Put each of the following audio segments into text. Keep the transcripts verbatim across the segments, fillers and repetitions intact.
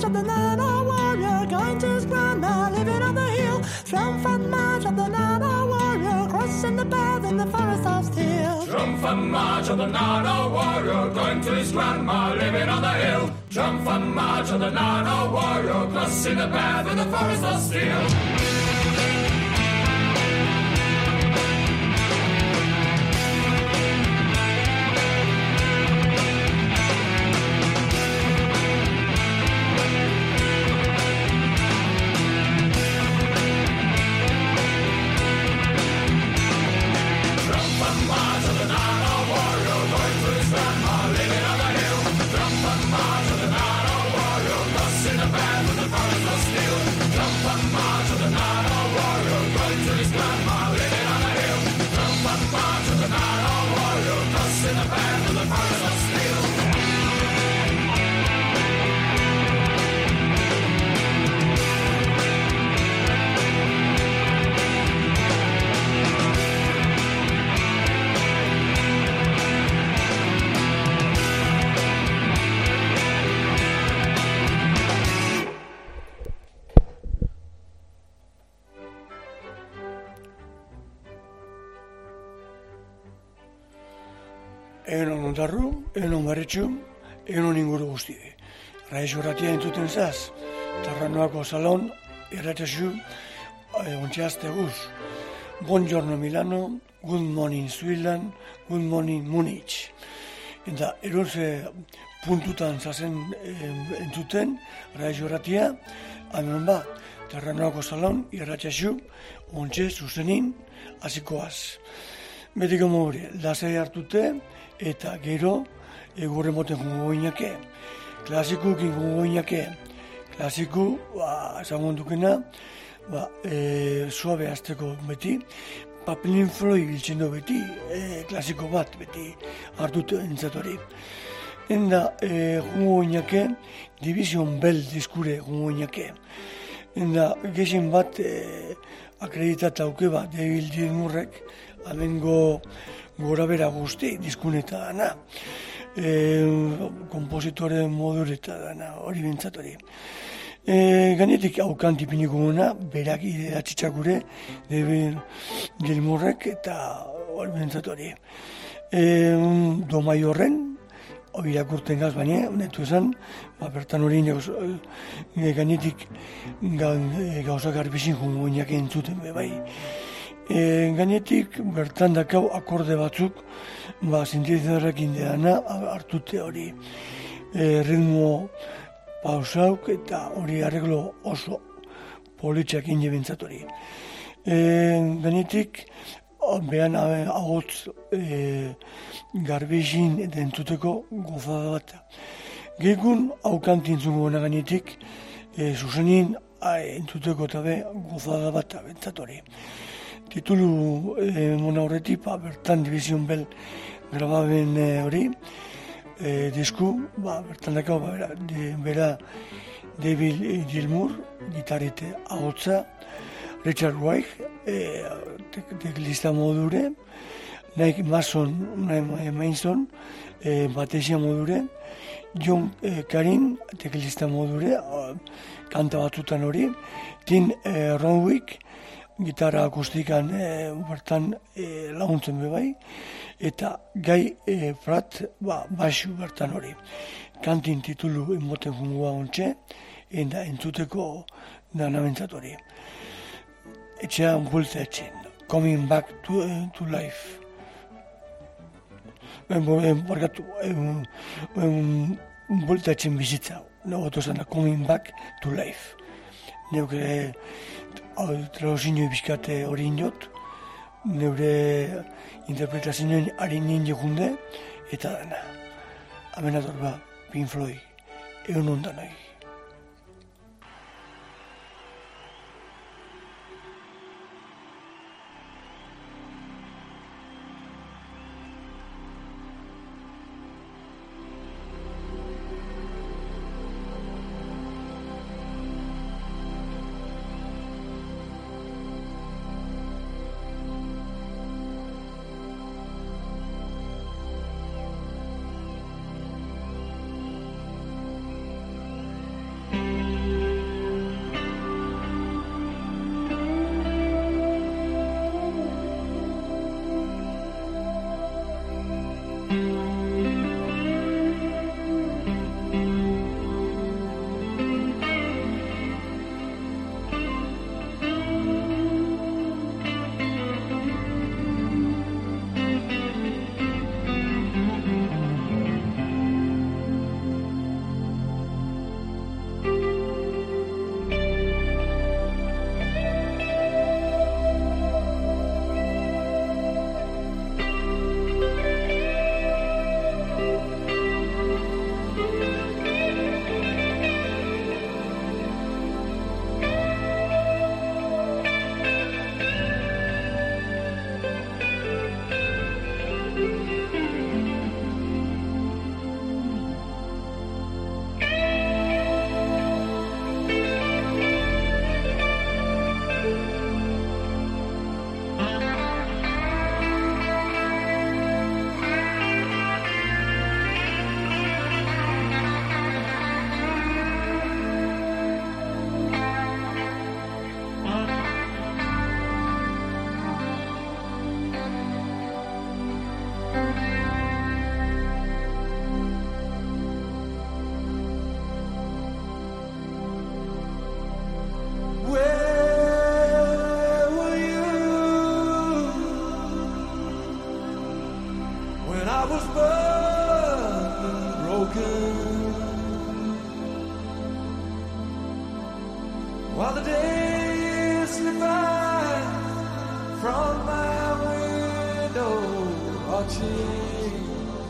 of the Nana warrior, going to his grandma, living on the hill. Triumphant march of the Nana warrior, crossing the path in the forest of steel. Triumphant march of the Nana warrior, going to his grandma, living on the hill. Triumphant march of the Nana warrior, crossing the path in the forest of steel. Egon ondarru, egon barretxu, egon inguru guzti. Raiz horratia entzuten zaz, Terranoako salon, erratxasu, ontxeazte guz. Buongiorno Milano, good morning Switzerland, good morning Munich. Eta erorze puntutan zazen entzuten, Raiz horratia, hemen ba, Terranoako salon, erratxasu, ontxe zuzenin, hasikoaz. Betiko mogure, lasai hartute, eta gero egurre moten jungo goinake, klasikukin jungo goinake, klasiku, ba, esango dukena, ba, e, suabe azteko beti, papelin floi biltzen du beti, e, klasiko bat beti hartute entzatori. Enda e, jungo goinake, division bel diskure jungo goinake. Enda gexen bat e, akreditata auke bat, David Gilmourrek, amengo gora bera guzti, diskuneta dana, e, kompositore modureta dana, hori bentzatori. E, Ganetik haukan tipiniko guna, berak idatxitxak gure, David Gilmourrek eta hori bentzatori. E, domai horren, hori irakurten gaz, baina, netu esan, ba, bertan hori e, ganetik ga, e, gauzak arbizin jungo inak entzuten, be, bai. E, gainetik bertan dakau akorde batzuk, ba, sintetizadorrekin deana hartute hori e, ritmo pausauk eta hori arreglo oso politxak inde bintzat hori. E, gainetik behan agotz e, garbizin eta entzuteko gozada bat. Gehikun haukantin zungo gana gainetik e, zuzenin entzuteko eta be gozada bat bintzat hori. Titulu eh, mona horretik, ba, bertan Division Bell grababen hori, eh, disku, ba, bertan dakau, ba, bera, de, bera David Gilmour, gitarrete ahotza, Richard Weich, eh, teklista modure, Nick Mason, Nick Mason, eh, batesia modure, John eh, Karin, teklista modure, eh, kanta batzutan hori, Tim eh, Ronwick, gitarra akustikan e, bertan e, laguntzen bebai, eta gai e, Pratt ba, baixu bertan hori. Kantin titulu inmoten jungoa ontxe, eta entzuteko danamentzat hori. Etxean bultza etxen, coming back to, uh, to life. Barkatu, bultza etxen bizitza, nagotu zena, coming back to life. Neuk ere, traduzinio bizkate hori inot, neure interpretazioen ari nien jokunde, eta dana. Amenator ba, Pink Floyd, egun ondan nahi. I was burned and broken, while the days slip by from my window watching.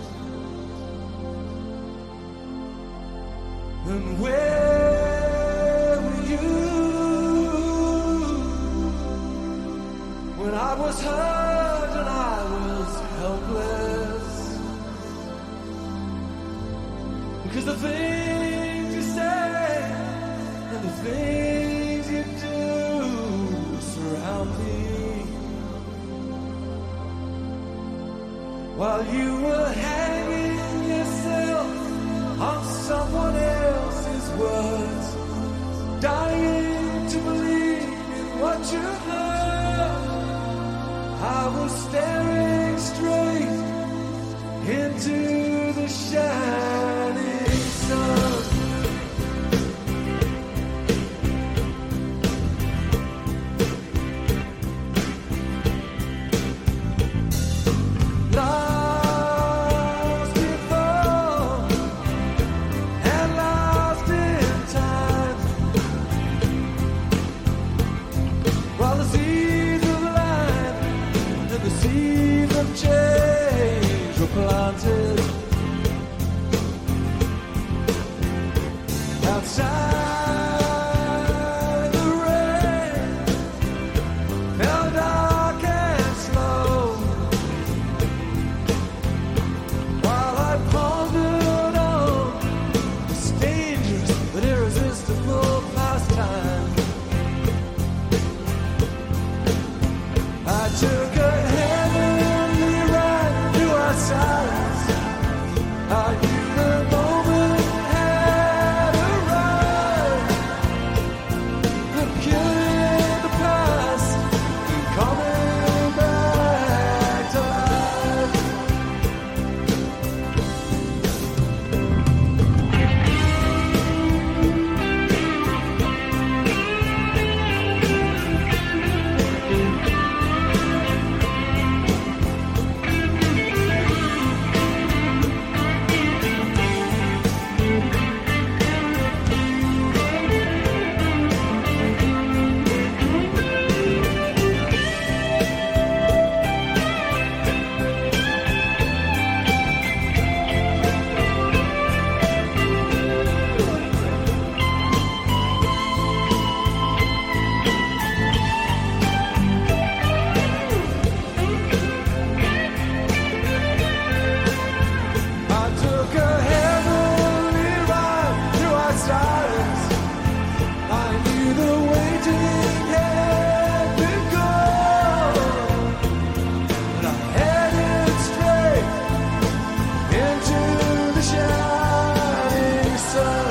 And where were you when I was hurt and I was helpless? Because the things you say and the things you do surround me, while you were hanging yourself on someone else's words, dying to believe in what you heard. I was staring straight into the shining sun. Lost before and lost in time, while the seeds of life and the seeds of change were planted outside. The rain fell dark and slow, while I pondered on this dangerous but irresistible pastime. I took a heavenly ride through our silence. I knew the moment had arrived. The killing the past and coming back to life. I took a heavenly ride through our silence. I knew the waiting had begun, but I headed straight into the shining sun.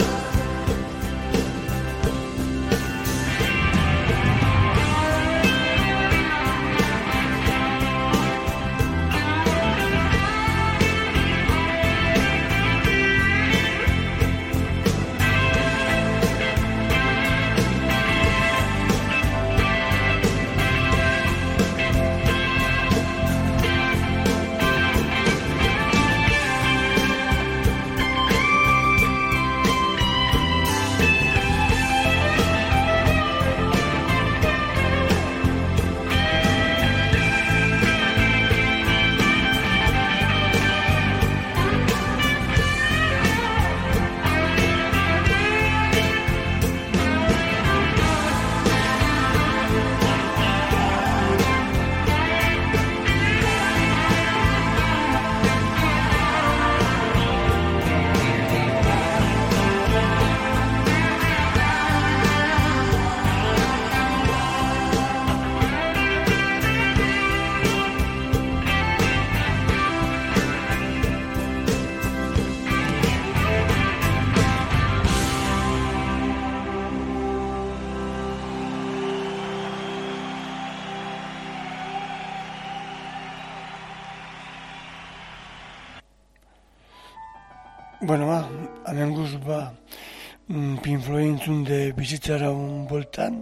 Bueno, ba, hemen guz, ba, mm, Pink Floyd entzun de bizitzara un boltan,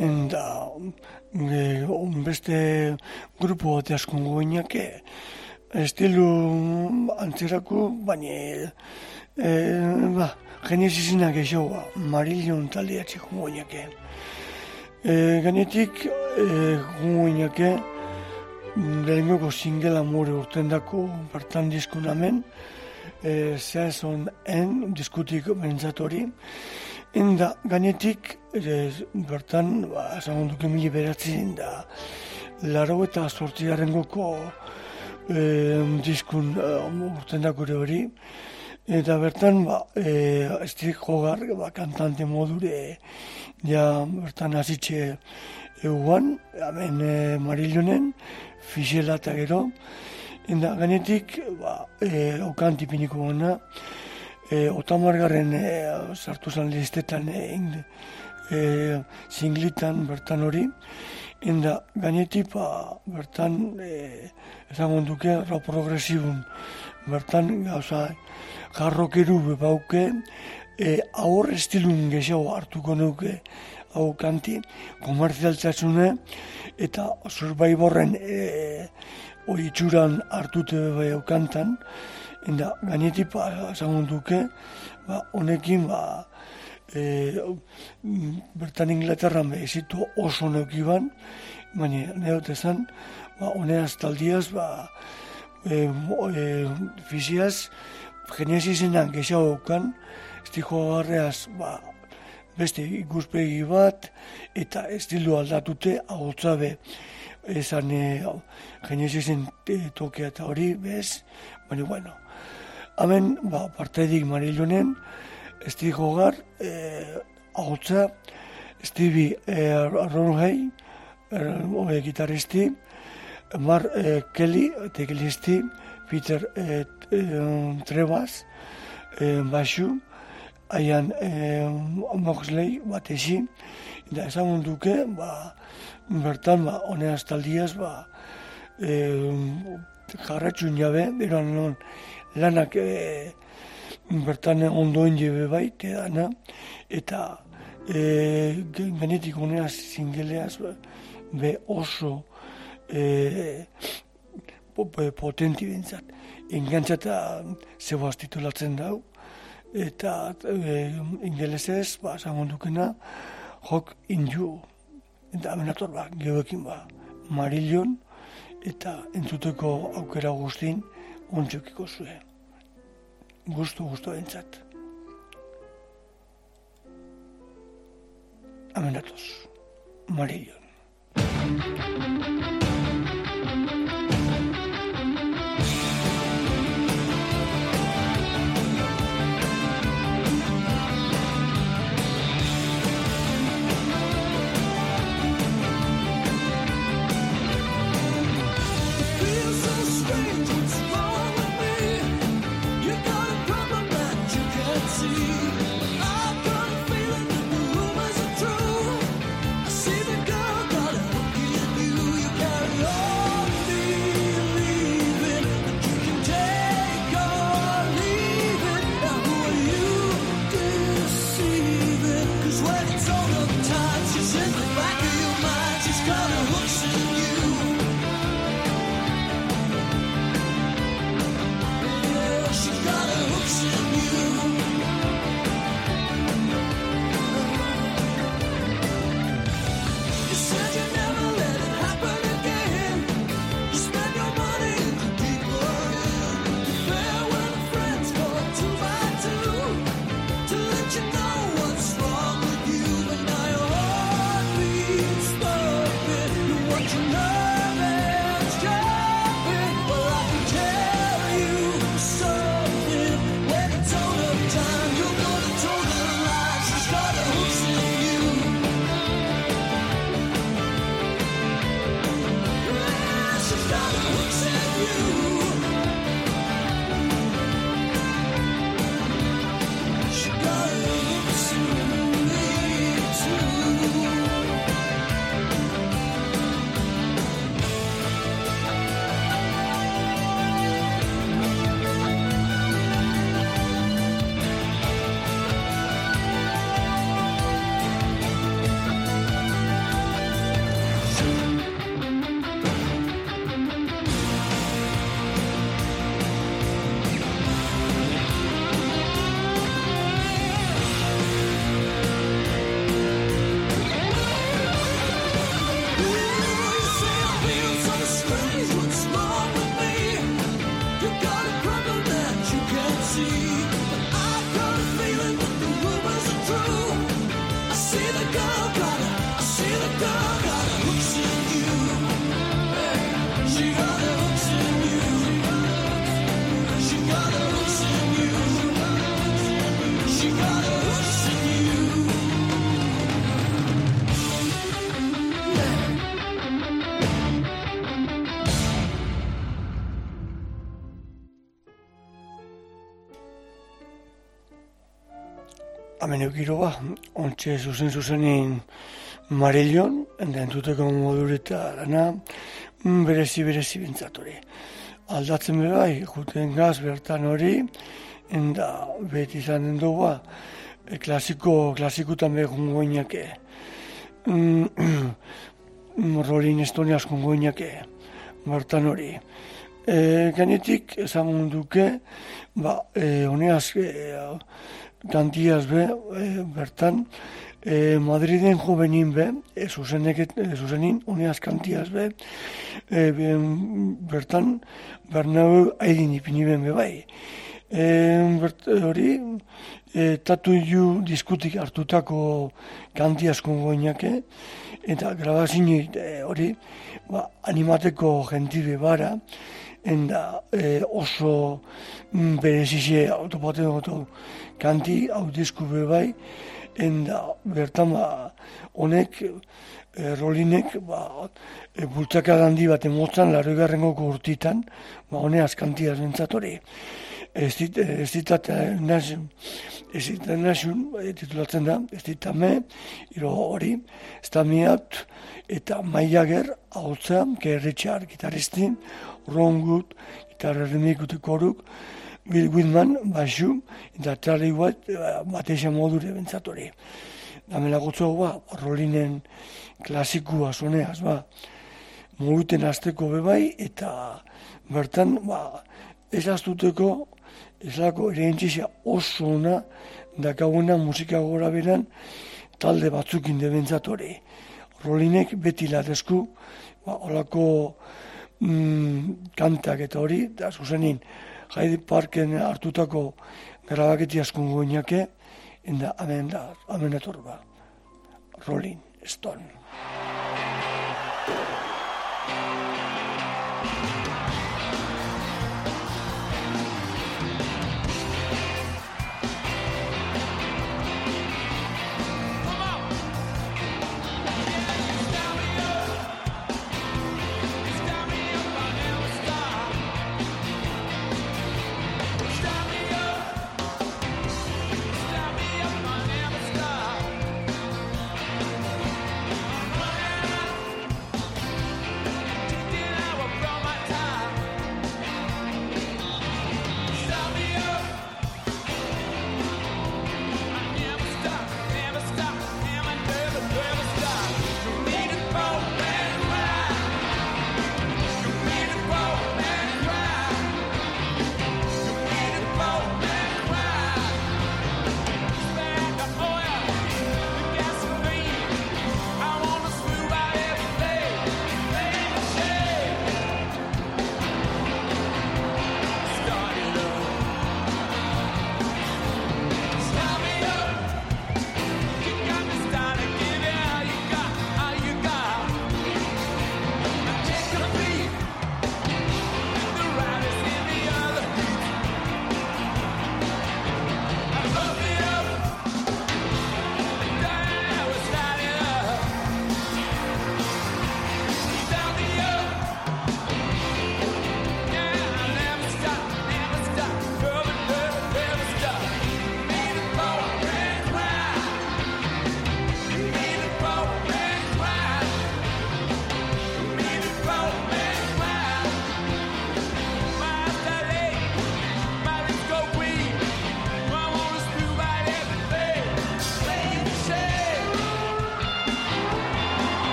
eta e, beste grupo bate askongo bainake, estilu antzerako, baina e, ba, genezizinak eixoa, Marillion taldea txik goinake. E, ganetik, e, goinake, lehengoko singela more urten dako bertan diskun hemen, e, zehazon en diskutik bentzatori, enda ganetik e, bertan, ba, zagonduke mili beratzen da, laro eta sortziaren goko e, diskun e, urten dako hori, eta bertan, ba, e, Strik Hogar, ba, kantante modure, ja, bertan hasitxe eguan, hemen e, Marillonen, Fixela eta gero, enda ganetik, ba, e, okan tipiniko gana, e, otamargarren e, sartu zan listetan e, e, singlitan bertan hori, enda ganetik, ba, bertan, e, ezagun duke, ra progresibun, bertan, gauza, jarrokeru bauke, e, aur estilun gehiago hartuko nuke, hau kanti, komerzialtasune, eta Survivorren e, oitzuran hartute bai kantan, eta gainetik ezagun duke, ba, honekin, ba, e, bertan Inglaterran behizitu oso neukiban, baina neot ezan, ba, honeaz taldiaz, ba, e, e, fiziaz, genesizenan gehiago kan, estiko garreaz, ba, beste ikuspegi bat, eta estilu aldatute, ahotzabe, esan e, genesizen tokea eta hori, bez, baina, bueno, hemen, ba, partaidik Marillonen, estiko gar, e, ahotza, Stevie e, Ronhey, e, gitaristi, Mar e, Kelly, teklisti, Peter e, e, Trebas, e, baixu, haian eh, Moxley bat ezi, eta ezagun duke, ba, bertan, ba, honeaz taldiaz, ba, eh, jarratxun jabe, eran non, lanak eh, bertan ondoen jebe bai, edana, eta eh, genetik honeaz zingeleaz, be oso eh, potenti bintzat. Engantzata zeboaz titulatzen dau, eta e, ingelesez, ba, zangon dukena, Rock in You. Eta amenator, ba, geoekin, ba, Marillion, eta entzuteko aukera guztin, ontxokiko zuen. Gustu, gustu entzat. Amenatoz, Marillion. See the girl got a hook in you. You carry on. hemen eukiro ba, ontsa zuzen zuzenin Marillon, enda entuteko modureta dana, berezi berezi bintzatore. Aldatzen be bai, juten gaz bertan hori, enda beti izanen dugu ba, e, klasiko, klasikutan behar goinake. Mm, Rolin Estoniaz goinake, bertan hori. E, Gainetik, esan duke, ba, e, honeaz, e, kantiaz be, e, bertan, e, Madriden juvenin be, e, zuzenek, e, zuzenin, honeaz kantiaz be, e, be, bertan, Bernau haidin ipini ben be bai. E, bert, hori, e, tatu ju diskutik hartutako kantiazko goinake, eta grabazini e, hori, ba, animateko jentibe bara, enda e, oso mm, berezize autopaten goto kanti audizku be bai, enda bertan ba, honek, e, Rolinek, ba, e, bultzaka handi bat emotzan, laro egarrengoko urtitan, ba, honeaz kantiaz bentzatori. Ez dit, ez ditat nazun, ez ditat nazun, titulatzen da, ez ditame, iro hori, ez da miat, eta Maiager, hautza, Gerritxar, gitaristin, Ron Wood, gitarra remikute koruk, Bill Whitman, basu, eta Charlie White, bateixa modure bentzatori. Damela gotzo, ba, Rolinen klasikua zoneaz, ba, moguten azteko bebai, eta bertan, ba, ez aztuteko, ez lako erentxizia oso ona, dakaguna musika gora beran, talde batzukin debentzatori. Rolinek beti latezku, ba, olako mm, kantak eta hori, eta zuzenin, Hyde Parken hartutako grabaketi askun goinake, enda amen da, amen etorba. Rolling Stone. Stop me up, I never stop.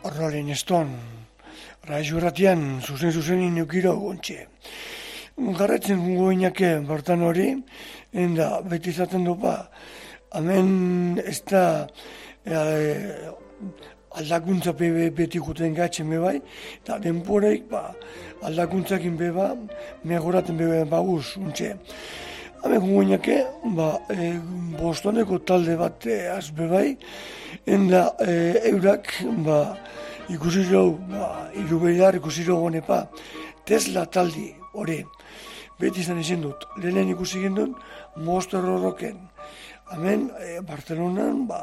Rolling Stone, Raizu Erratian, zuzen zuzenin eukiro gontxe. Garretzen gungo inake bertan hori, enda beti izaten du ba, hemen ez da e, aldakuntza beti guten gatzen bebai, eta denporeik ba, aldakuntzakin beba, megoraten beba baguz, untxe. Hemen gungo inake, ba, e, Bostoneko talde bat az bebai, enda e, eurak, ba, ikusi jau, ba, irubeidar ikusi jau honepa, Tesla taldi hori. Beti izan izan dut, lehenen ikusi gendun, Monster Rocken. Hemen, e, Barcelonan, ba,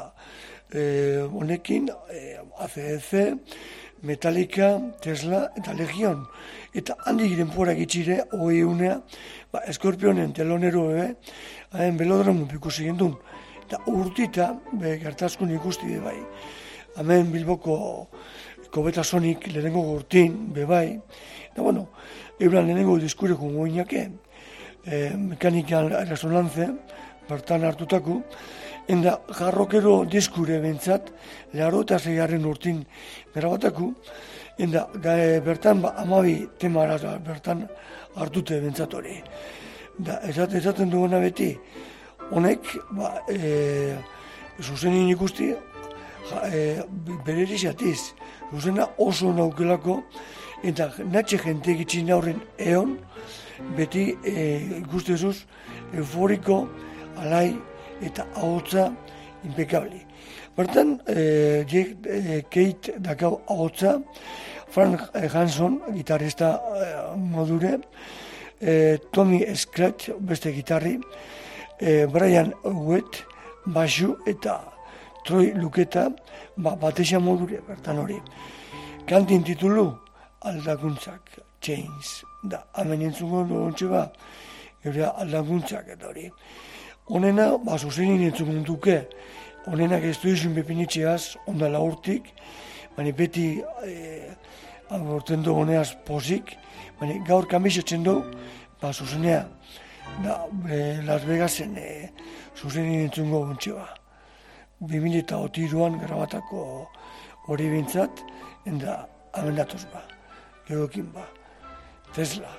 e, honekin, e, A C D C, Metallica, Tesla eta Legion. Eta handi giren porak itxire, hoi unea, ba, Scorpionen telonero ebe, hemen Belodromo ikusi gendun. Eta urtita, be, gertazkun ikusti de bai. Hemen Bilboko Kobeta Sonic lehenengo gurtin, bebai. Eta bueno, euran lehenengo diskureko goinake, e, mekanikan resonantze, bertan hartutako, enda jarrokero diskure bentsat, leharo eta zeigarren urtin berabatako, enda gae, bertan ba, amabi temara bertan hartute bentsat hori. Da, esaten, esaten duguna beti, honek, ba, e, zuzenin ikusti, ja, e, bereriziatiz, zuzena oso naukelako, eta natxe jente egitzin aurren eon, beti e, ikustezuz euforiko, alai eta ahotza impecable. Bertan, e, e, Kate dakau ahotza, Frank Hanson, gitarrista e, modure, e, Tommy Scratch, beste gitarri, e, Brian Wett, basu eta Troy Luketa, ba, batexan modure, bertan hori. Kantin titulu, aldakuntzak, Chains, da, hemen entzungo dugu ba, gure aldakuntzak eta hori. Honena, ba, zuzenin entzungo duke, honenak ez du izun bepinitxeaz, ondala urtik, baina beti e, aborten du honeaz pozik, baina gaur kamisetzen du, ba, zuzenea, da, e, Las Vegasen e, zuzenin entzungo dugu ba. bi mila hiruan grabatako hori bintzat, enda amendatoz ba, geokin ba, Tesla.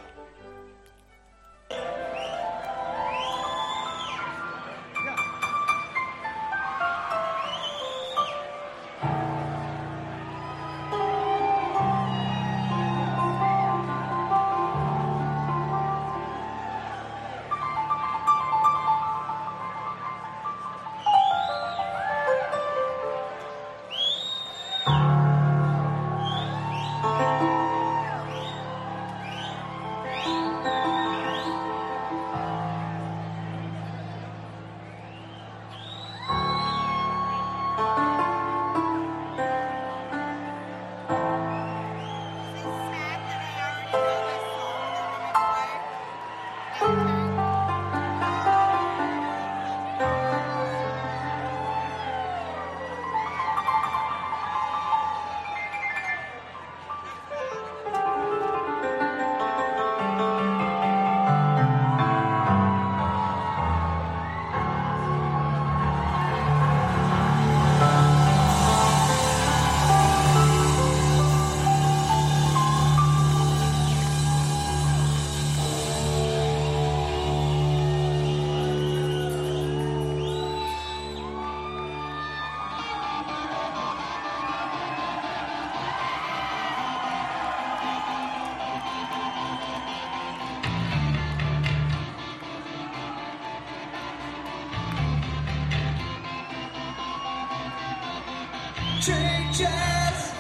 Changes,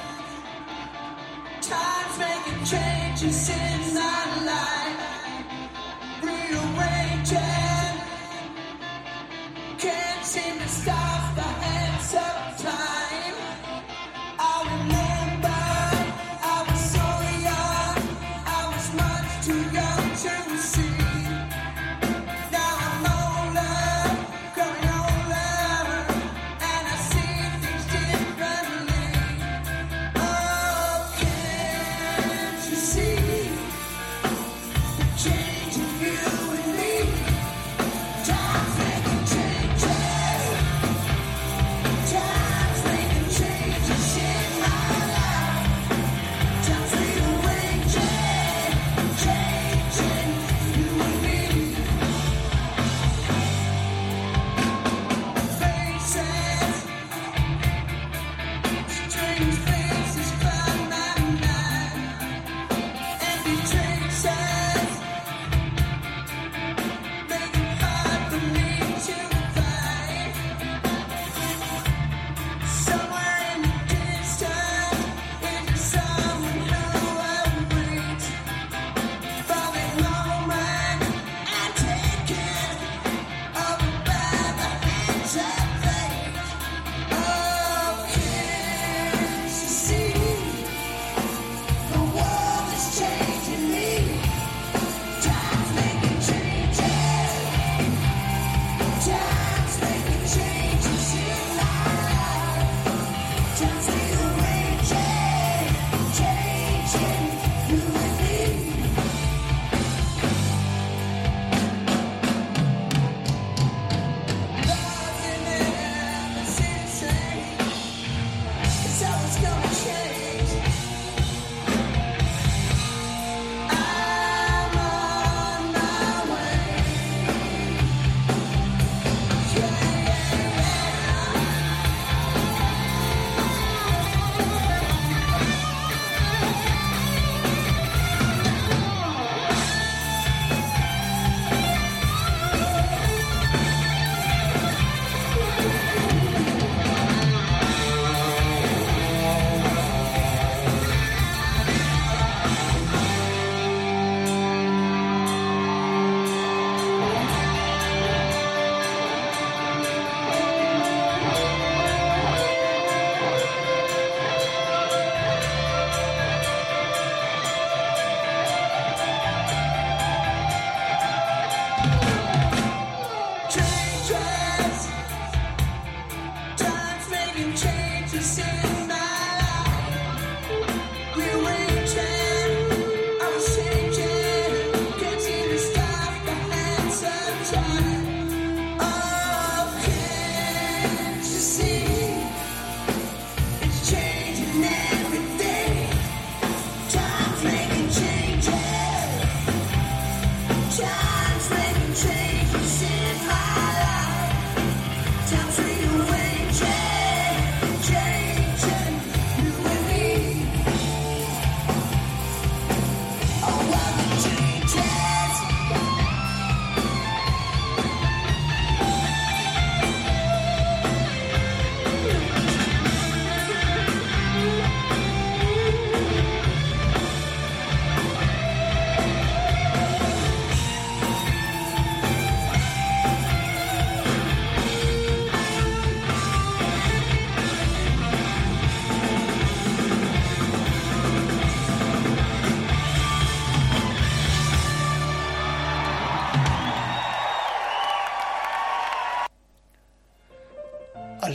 time's making changes in my life, rearranging, can't seem to stop the hands of time. I remember I was so young, I was much too young to see. Now I'm older, growing older, and I see things differently. Oh, can't you see?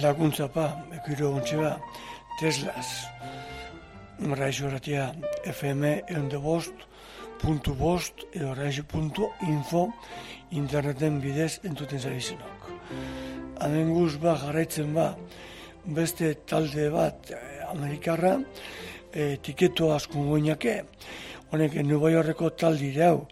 aldakuntza pa, ekiro gontxe ba, Teslas, raixo ratia F M eunde bost, puntu bost, edo raixo puntu info, interneten bidez entuten zabizenok. Hemen guz ba, jarraitzen ba, beste talde bat, eh, Amerikarra, eh, tiketo askun goinake, honek Nueva Yorkeko taldi hau,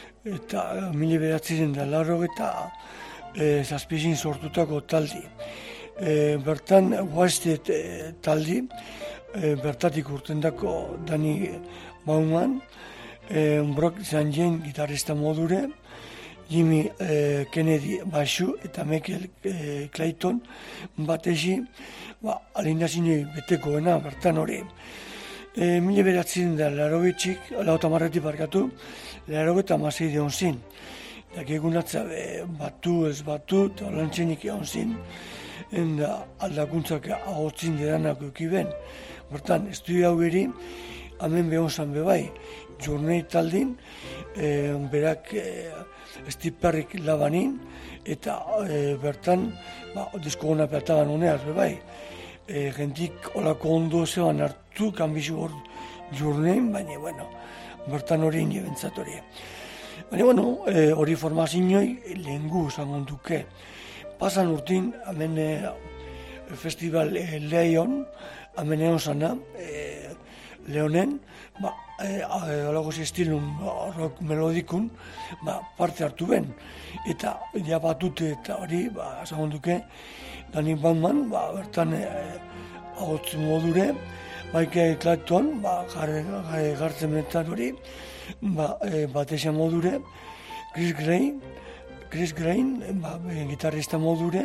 eta mila bederatziren da laro eta e, zazpizin sortutako taldi. E, bertan Wasted e, taldi, e, bertatik urtendako Danny Bauman, e, Brock Zanjen gitarrista modure, Jimmy e, Kennedy basu eta Michael e, Clayton batezi, ba, alindazinoi betekoena bertan hori. E, mila beratzen da laro bitxik, lauta marretik barkatu, laro eta masei de onzin. Dakikun atza batu ez batu, eta olantzenik egon zin, enda aldakuntzak ahotzin dedanak eukiben. Bertan, estudio hau beri, hemen behon zan bebai, Journey taldin, e, berak e, Steve Perrik labanin, eta e, bertan, ba, disko gona peatagan honeaz bebai. E, gentik olako ondo zeban hartu, kanbizu hor Journey, baina, bueno, bertan hori niebentzat hori. Baina, bueno, hori e, formazioi lehengu zangon duke. Pasan urtin, hemen e, festival e, Leon, hemen egon zana, e, Leonen, ba, e, alagoz estilun rock melodikun, ba, parte hartu ben. Eta, ja batute eta hori, ba, zangon duke, Danny Bauman, ba, bertan e, agotz modure, Michael Clayton, ba, gartzen mentan hori, ba, e, batesa modure, Chris Gray, Chris Gray, ba, gitarrista modure,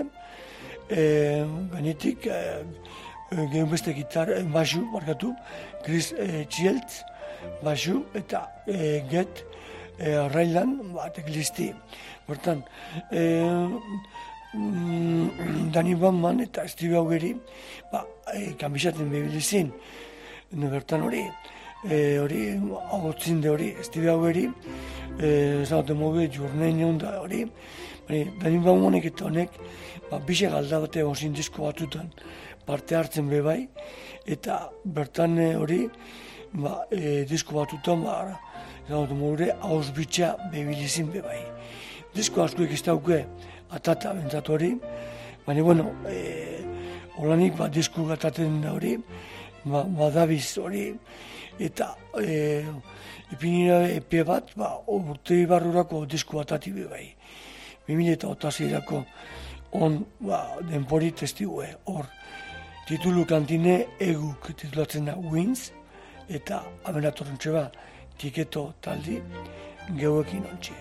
e, benetik, e, gehun beste gitar, e, basu, markatu, Chris e, Chielt, basu, eta e, Get e, Raylan, ba, teklisti. Bertan, e, mm, Danny Bauman eta Steve Augeri, ba, e, kanbizaten bebilizin, bertan hori, e, hori, agotzin de hori, Steve Augeri, e, zagoten mobe, Journey da hori, e, Danny Baumanek eta honek, ba, bise galda bate gozin disko batutan parte hartzen bebai, eta bertan e, hori, ba, e, disko batutan, ba, zagoten mobe, hauz bitxa bebilizin bebai. Disko askoek ez dauke, atata bentzat hori, baina, bueno, e, holanik ba, disku gataten da hori, ba, badabiz hori, eta e, ipinira epe bat, ba, urte barrurako disku batati bebai. bi mila eta otaseirako on, ba, denpori testigue, hor, titulu kantine eguk titulatzen da Wins, eta abenatorrentxe ba, tiketo taldi, geuekin ontxe.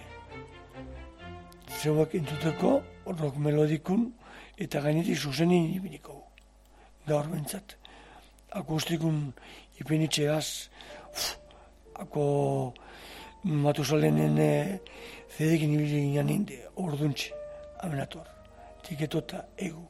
Zeuak entzuteko rock melodikun eta gainetik zuzenin ipiniko. Gaur bentsat. Akustikun ipinitxegaz, ako Matusalenen e, zedekin ibili ginen inde, orduntxe, abenator, tiketota egu.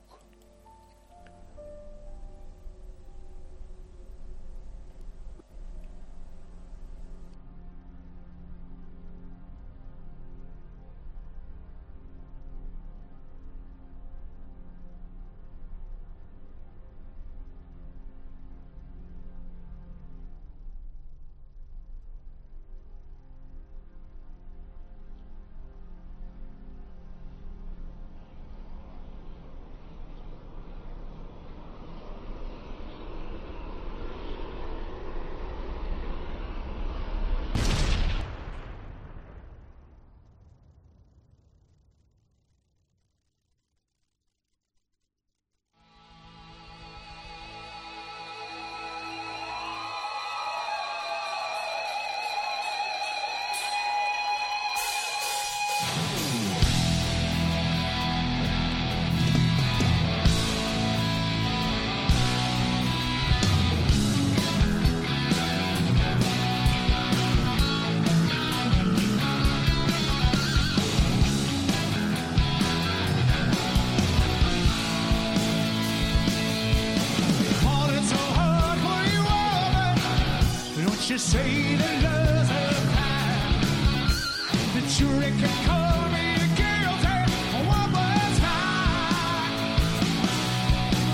You say that love's a crime, that you can call me guilty one more time.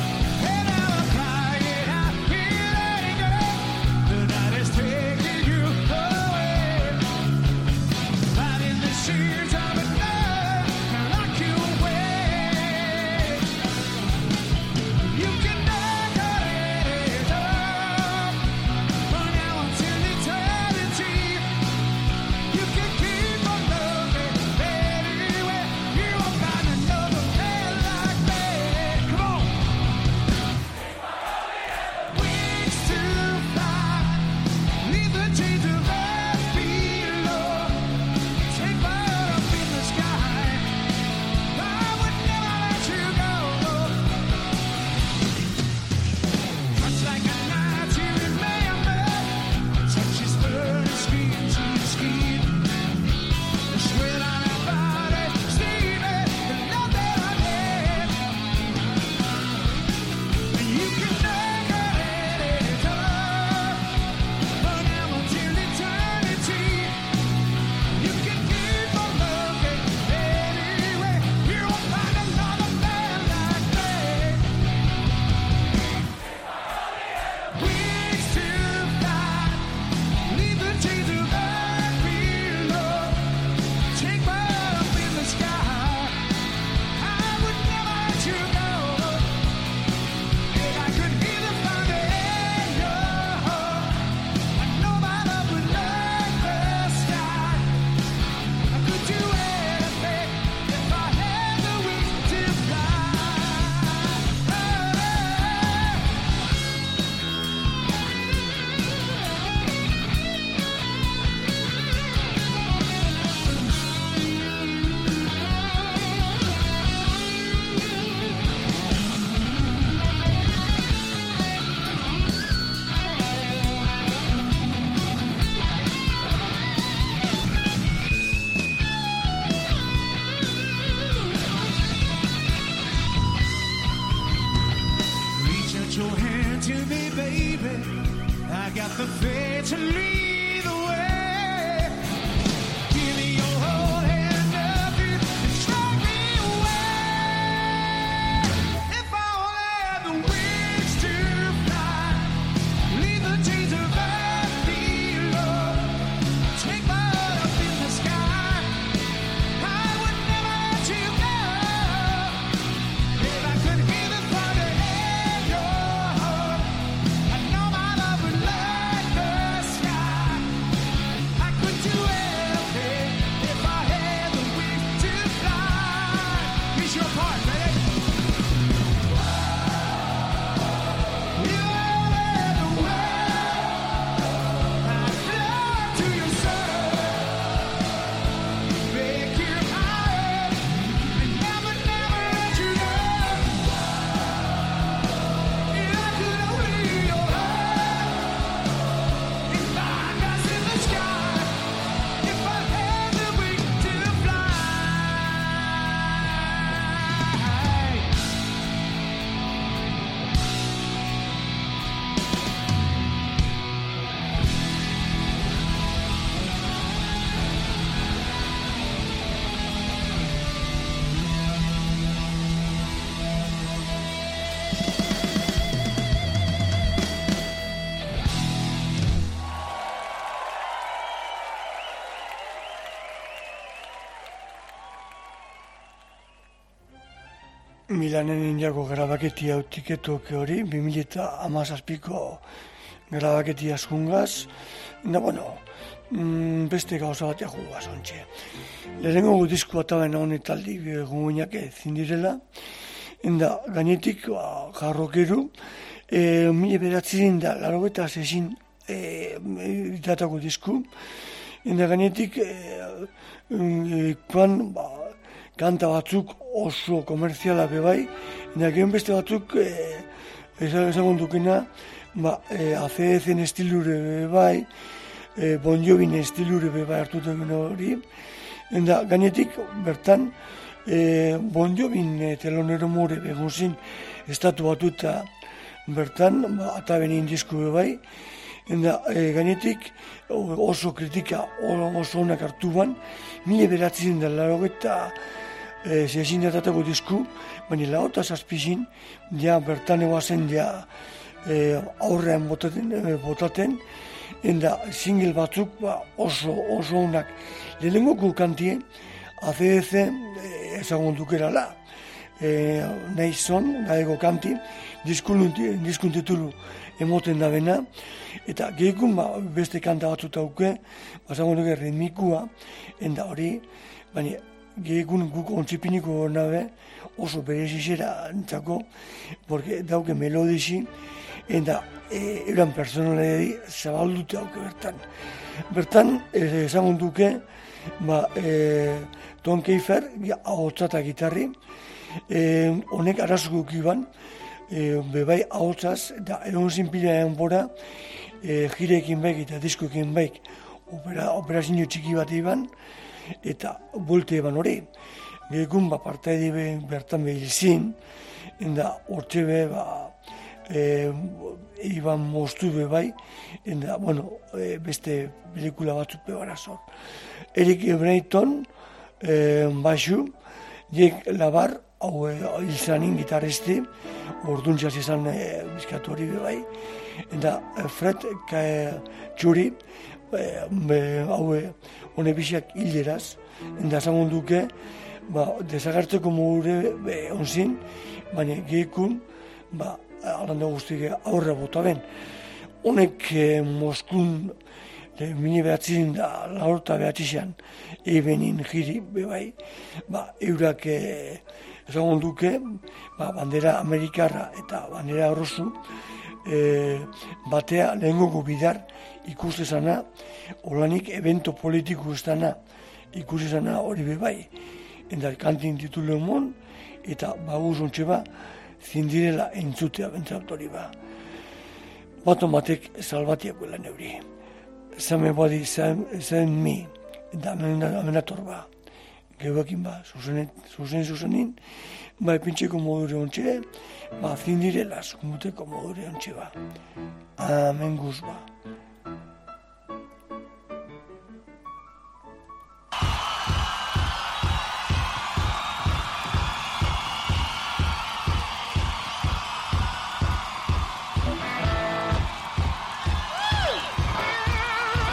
I got the faith to lead the way. Give me your whole hand, nothing to drag me away. If I only had the wings to fly, leave the chains of earth below. Take my heart up in the sky, I would never let you go. If I could hear the thunder in your heart, I know my love would light the sky. I could do anything if I had the wings to fly. Here's your part, baby. You are the way. I fly to your soul. Make you higher and never, never let you go. If I could only your heart, if I was in the sky, if I had the wings to fly. Milanen indiako grabaketia utiketok hori, bi mila eta hamazazpiko grabaketia asungaz, da, bueno, mm, beste gauza batea jugaz ontxe. Lehenengo disko ataben honetaldi guguinak zindirela, enda gainetik ba, jarrokeru, e, mila beratzen da, laro eta zezin e, itatako disku, enda gainetik e, e, kuan, ba, kanta batzuk oso komerziala bebai, eta gehen beste batzuk eh, ezagun dukena, ba, eh, A C D C-en estilure bebai, eh, Bon Jovin estilure bebai hartuten hori, eta gainetik bertan eh, Bon Jovin eh, telonero more begunzin estatu batu eta bertan, ba, ataben indizku bebai, eta eh, gainetik oso kritika oso onak hartu ban, mila beratzen da laro eta E, zezin datatako disku, baina laota zazpizin, ja bertan egoazen ja e, aurrean botaten, e, botaten, enda single batzuk ba, oso oso onak. Lehenengoko kantie, A C D C e, ezagun dukerala, e, nahi zon, gaego kanti, diskun titulu emoten da bena, eta gehikun ba, beste kanta batzut dauke, ezagun duke ritmikua, enda hori, baina gehikun guk ontzipiniko nabe oso berezizera entzako, porque dauke melodisi, eta e, euran personaledi zabaldute dauke bertan. Bertan, ezagun duke, ba, e, Tom Keifer, ahotsa eta gitarri, e, honek arazuko iban, e, bebai ahotsaz, eta egon zinpila bora, e, jirekin baik eta diskoekin baik, opera, operazio txiki bat iban, eta buelte eban hori. Gehikun, ba, partaide bertan behilzin, enda hortxe be, ba, e, iban moztu be bai, enda, bueno, e, beste pelikula batzuk be barazor. Eric Breiton, e, baixu, Jake Labar, hau e, hilzanin gitarristi, orduntxaz izan e, bizkatu hori be bai, eta e, Fred Txuri, e, hau e, hone biziak hileraz, eta ezagun duke, ba, desagertzeko mogure onzin, baina gehikun, ba, alanda guztik aurre bota ben. Honek eh, Moskun, eh, mini behatzin da, laurta behatzizean, ebenin jiri, bebai, ba, eurak eh, ezagun duke, ba, bandera amerikarra eta bandera arrozu, eh, batea lehengoko bidar ikuste zana, olanik evento politiko ez dana ikusi zana hori bebai. Eta kantin titulu emon, eta baguz ontxe ba, zindirela entzutea bentzat hori ba. Baton batek salbatiak guela neuri. Zame badi zen mi, eta amenator ba. Geuekin ba, zuzen zuzenin, ba, epintxeko modure ontxe, ba, zindirela, zukumuteko modure ontxe ba. Amen guz ba.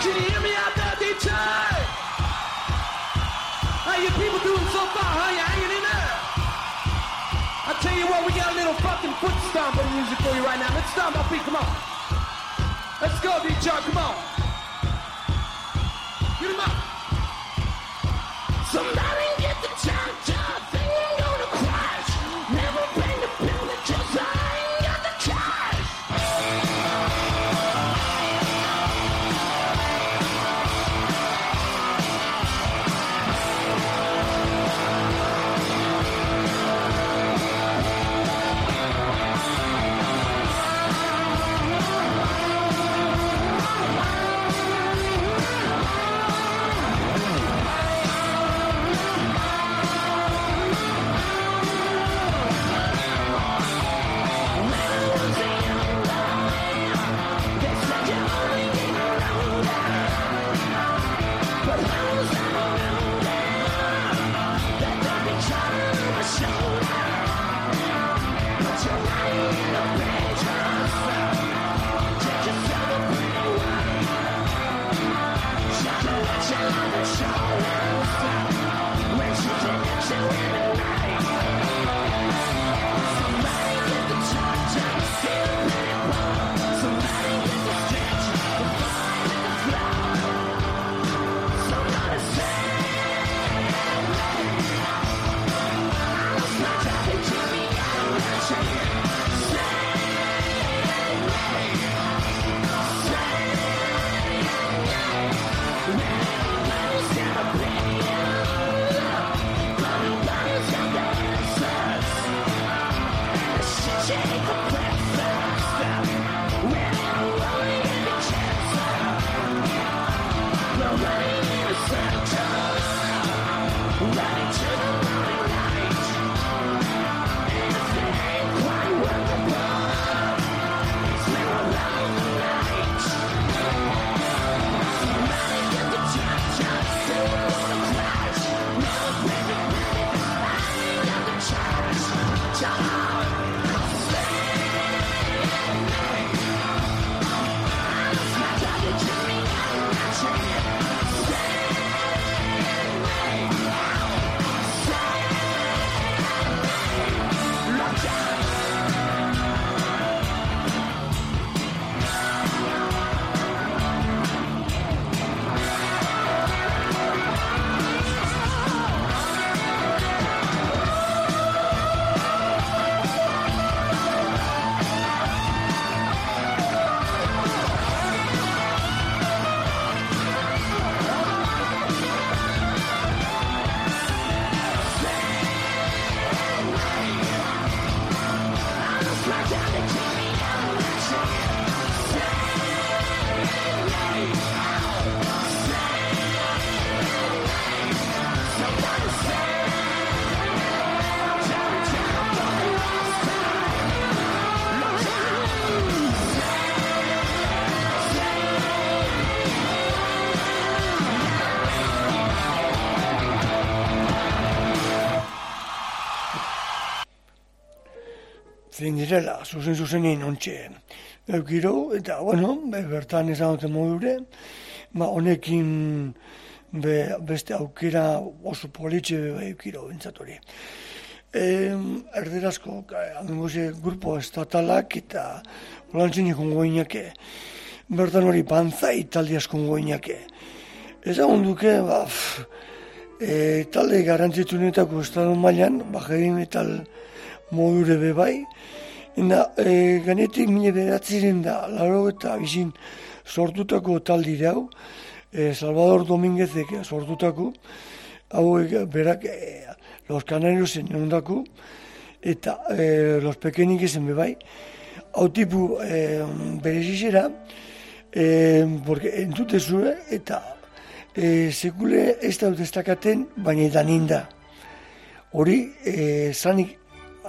Can you hear me out there, Detroit? How you people doing so far, huh? You hanging in there? I tell you what, we got a little fucking foot stomping music for you right now. Let's stomp our feet, come on. Let's go, Detroit, come on. Get him up. Somebody get the cha-cha thing on the crash. Never bring the building cause I ain't got the cash. zein direla, zuzen zuzenin ontxe eukiro, eta, bueno, be, bertan esan duten modure, ba, honekin be, beste aukera oso politxe be, eukiro bentsatori. E, erderazko, hangoze, grupo estatalak eta holantzen ikongo inake, bertan hori panzai talde asko inake. Ezagun duke, ba, pff, e, talde garrantzitsunetako estado mailan, ba, heavy metal modure be bai, eta e, ganetik mine beratziren da, laro eta bizin sortutako taldire hau, e, Salvador Dominguezek sortutako, hau e, berak e, Los Canariosen ondako, eta e, Los Pequeñiquesen be bai, hau tipu e, berezizera, e, porque entutezue, eta e, sekule ez da destakaten, baina daninda. Hori, e, zanik,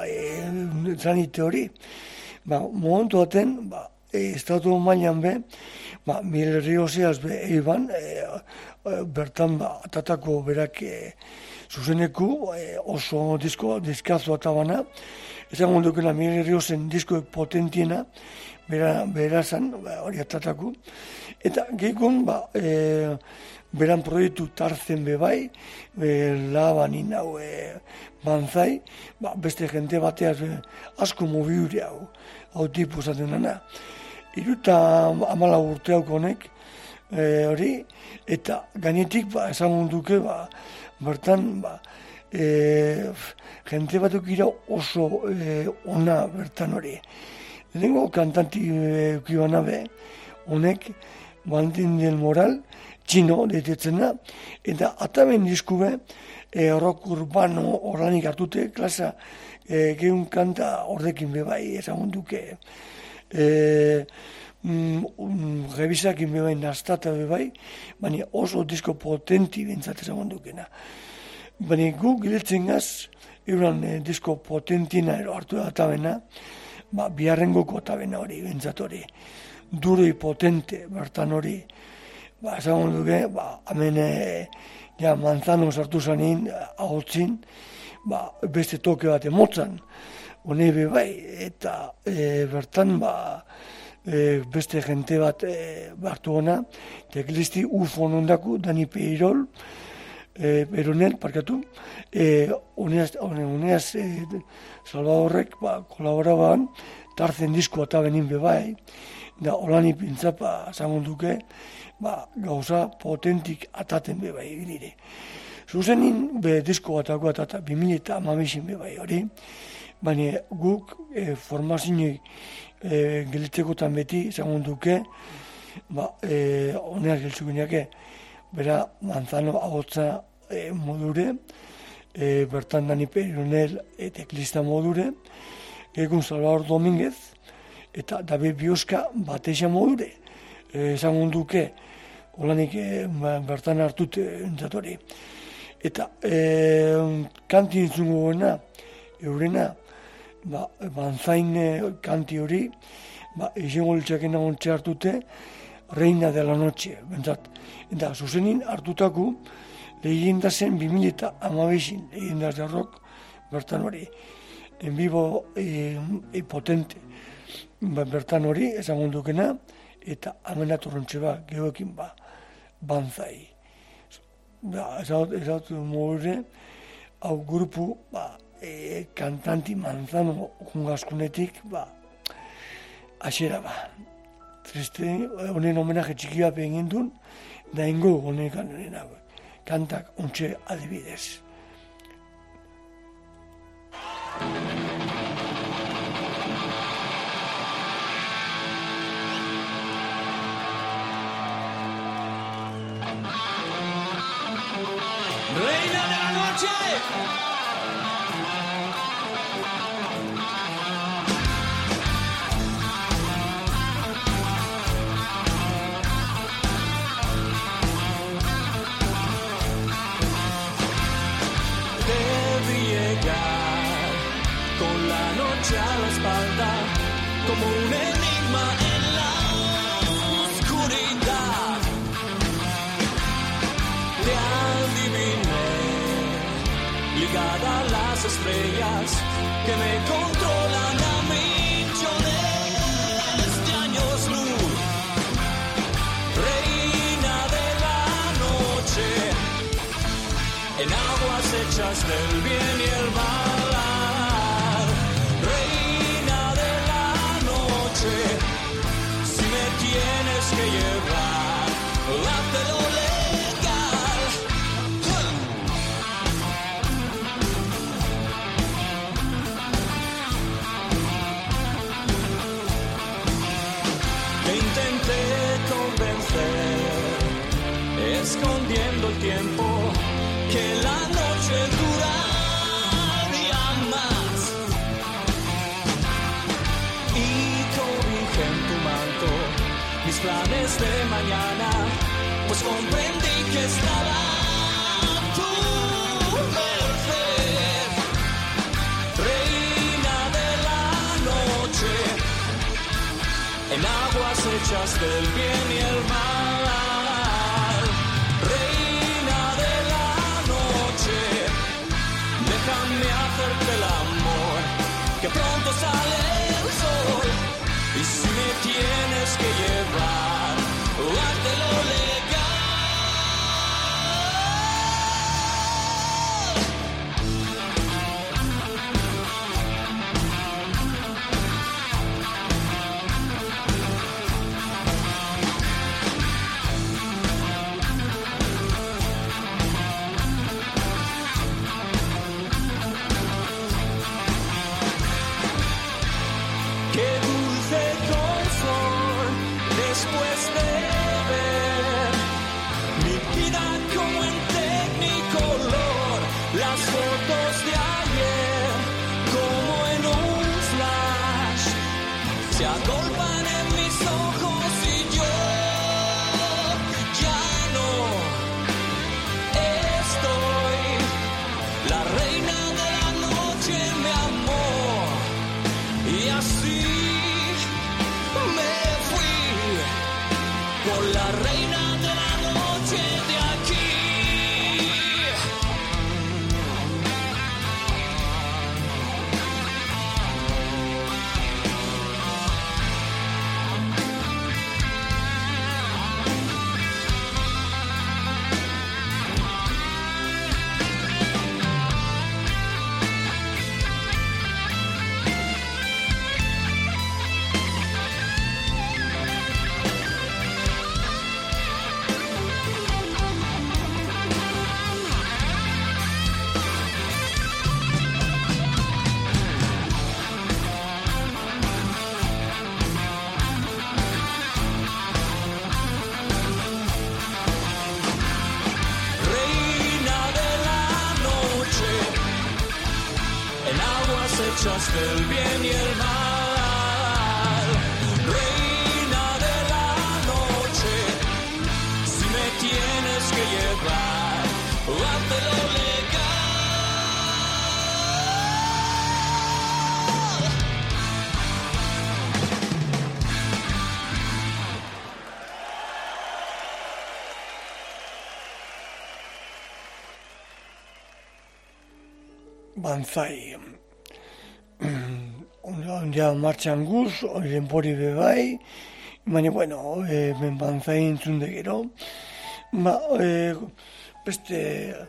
e, zanite hori, ba, momentu baten, ba, e, estatu mailan be, ba, Miguel Rioseaz be, eiban, e, e, bertan, ba, atatako berak e, zuzeneku, e, oso disko, diskazo atabana, ezan gondukena Miguel Riosen disko potentiena, bera, bera zan, ba, hori atataku. Eta gehikun, ba, e, beran proiektu tartzen bebai, e, labanin hau e, banzai, ba, beste jente bateaz e, asko mobiure hau, hau tipu zaten dena. Iruta amala urte hauko honek, e, hori, eta gainetik, ba, esan duke, ba, bertan, ba, e, jente batuk ira oso e, ona bertan hori. Lehenko kantanti eukibana be, honek, Valentin del Moral, txino detetzena, eta ataben diskube, e, rock urbano horranik hartute, klasa, e, gehun kanta horrekin bebai, ezagun duke, e, mm, revisakin bebai nastata bebai, baina oso disko potenti bintzat ezagun dukena. Baina gu giletzen gaz, euran e, disko potentina ero hartu da atabena, ba, biharrengoko atabena hori, bintzat hori. Duroi potente bertan hori, ba, ezagun duke, ba, hemen e, ja, manzano sartu zanin, ahotzin, ba, beste toke bat emotzan, hone bai, eta e, bertan, ba, e, beste jente bat e, bartu ona, teklisti ufo nondaku, Dani Peirol, e, Peronel, parkatu, e, uneaz, uneaz e, Salvadorrek, ba, kolaboraban, tarzen disko eta benin bebai, da holani pintzapa zangon duke, ba, gauza potentik ataten bebai dire. Zuzenin be disko batako atata, bi mila eta hamabisin bebai hori, baina guk e, formazioa e, gelitzekotan beti zangon duke, ba, e, honeak geltzukineake, bera manzano ahotza e, modure, e, bertan Dani Peronel eta teklista modure, egun Salvador Dominguez, eta David Bioska bateixa modure, ezagun duke, holanik e, bertan hartute entzatori. Eta e, kanti entzungo goena, eurena, ba, banzain kanti hori, ba, izango litxakena ontxe hartute, Reina de la Noche, bentzat. Eta zuzenin hartutaku, lehigenda zen bi mila eta hamabisin, lehigendaz de rock, bertan hori. En vivo e, e potente, ba, bertan hori, ezagun dukena, eta amena torrontxe ba, gehoekin ba, banzai. Ba, ezagut mogure, hau grupu, ba, e, kantanti manzano jungazkunetik, ba, asera ba. Triste, honen homenaje txikia egin duen, da ingo honekan kantak ontxe adibidez. Reina de la noche. Debí llegar con la noche a la espalda, como un enigma en la oscuridad. Te adiviné, ligada a las estrellas que me controlan a millones de años luz. Reina de la noche, en aguas hechas del bien y el mal. Reina de la noche, si me tienes que llevar, hazte lo legal. Te intenté convencer, escondiendo el tiempo, que la noche duraría más. Y cobijé en tu manto mis planes de mañana, pues comprendí que estaba a tu merced. Reina de la noche, en aguas hechas del bien y el mal. Déjame hacerte el amor, que pronto sale el sol. Y si me la reina de la noche de aquí. Del bien y el mal, reina de la noche, si me tienes que llevar, háztelo legal. Banzai. Ja martxan guz, oiren pori bebai, baina, bueno, e, ben banzai entzun de gero, ba, e, beste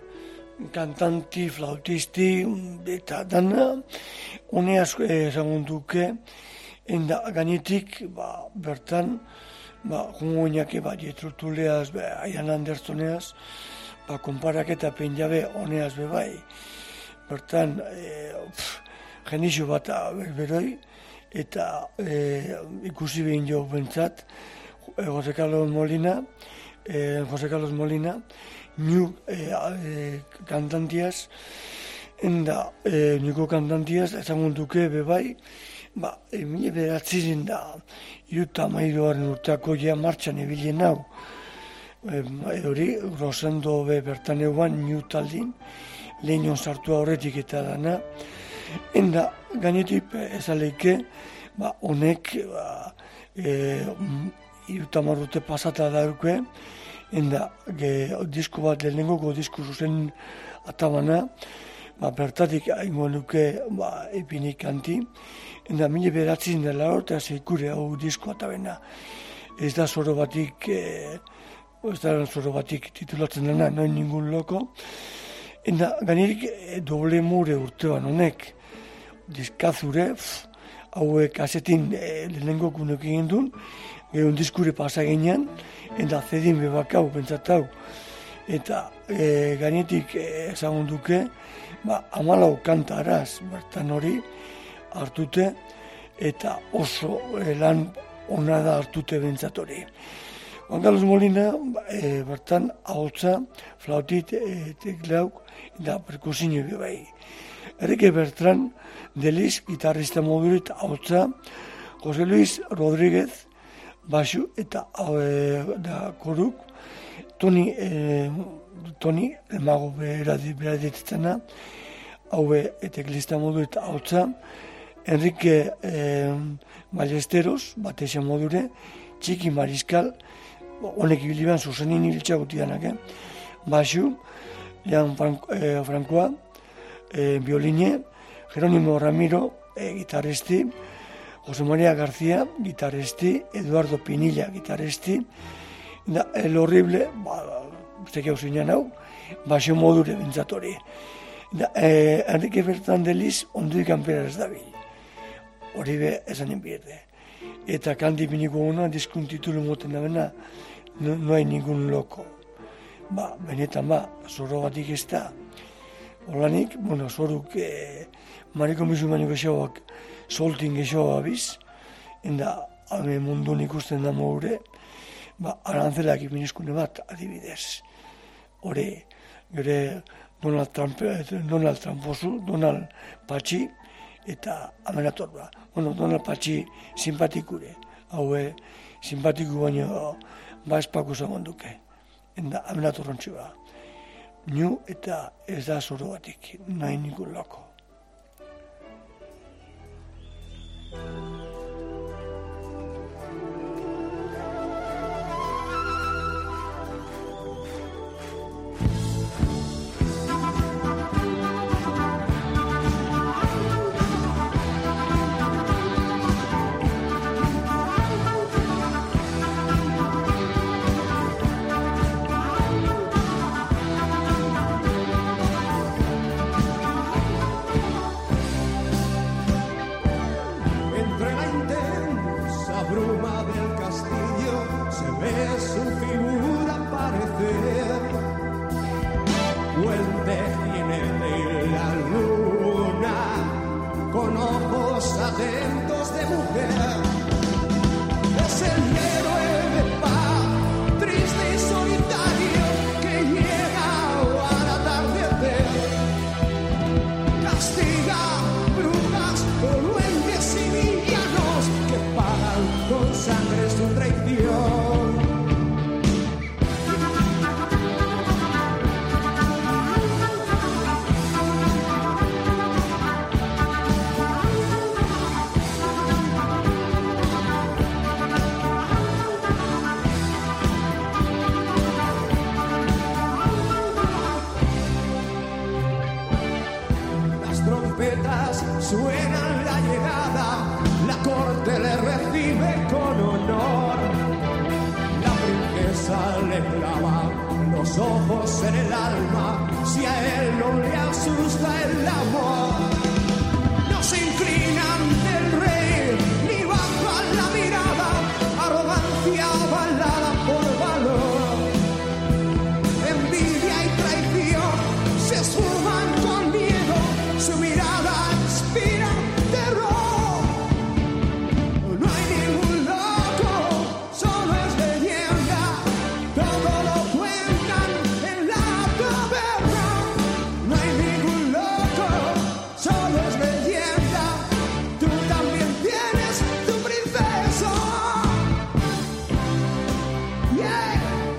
kantanti, flautisti, eta dana, honeaz ezagun duke, enda gainetik, ba, bertan, ba, jungo inake, ba, jetrutuleaz, ba, Ian Andersoneaz, ba, konparaketa penjabe honeaz bebai, bertan, e, pff, genixo bat berberoi, eta e, ikusi behin jo bentsat, Jose Carlos Molina, e, Jose Carlos Molina, new e, e, kantantiaz, enda e, niko kantantiaz, ezagun duke bebai, ba, e, mila beratzen da, iruta mairuaren urteako ja martxan ebilen hau, e, hori, Rosendo be bertan eguan, new taldin, lehinon sartua horretik eta dana, enda gainetik ezaleike, ba, honek, ba, e, iruta marrute pasata dauke, enda ge, disko bat lehenengoko disko zuzen atabana, ba, bertatik haingo nuke, ba, epinik kanti, enda mila beratzen dela hor, eta zeikure hau disko atabena. Ez da zoro batik, e, ez da zoro batik titulatzen dena, noin ningun loko, enda gainetik e, doble mure urtean honek, diskazure, hauek azetin e, lehenengo kunek egin duen, gero diskure pasa ginean, eta zedin bebakau, pentsatau, eta e, gainetik ezagun duke, ba, amalau kanta araz, bertan hori hartute, eta oso e, lan ona da hartute bentsat hori. Juan Carlos Molina, e, bertan ahotsa, flautit, e, teklauk, eta perkusinio bebai. Enrique Bertran, Deliz, gitarrista modurit, ahotsa, Jose Luis Rodríguez, basu eta e, da koruk, Toni, e, Toni, emago beraditetzena, haue eteklista modurit ahotsa, Enrique e, Ballesteros, bateixa modure, Txiki Mariskal, honek ibiliban zuzenin hiltsa gutianak, eh? Basu, Leon e, Francoa, E, violine, Jerónimo Ramiro, e, gitarresti, Jose María García, gitarresti, Eduardo Pinilla, gitarresti, da, El Horrible, ba, ustek hau zinean hau, basio modure bentsatori. Da, e, Enrique Bertandeliz, onduik kanpera ez dabil. Hori be, esanen bierde. Eta kanti biniko guna, diskun titulu moten da bena, no, no hay ningún loco. Ba, benetan ba, zoro batik ez da, Olanik, bueno, zoruk e, mariko mizumaniko esoak soltin gesoa abiz, enda ame mundun ikusten da moure, ba, arantzelak ipiniskune bat, adibidez. Hore, gure Donald Trump, Donald Trumposu, Donald Patxi, eta amenator ba. Bueno, Donald Patxi simpatikure, haue simpatiku baino ba espako zagon duke, enda amenator ontsi ba. Niu eta ez da zoro batik, nahi nikun loko. le clava los ojos en el alma, si a él no le asusta el amor. No se inclina ante el rey, ni baja la mirada, arrogancia avalada por valor. Envidia y traición se esfuman con miedo, su mirada inspira terror. No hay ningún loco, solo es leyenda, todo lo cuentan en la taberna. No hay ningún loco, solo es leyenda, tú también tienes tu princesa. Yeah.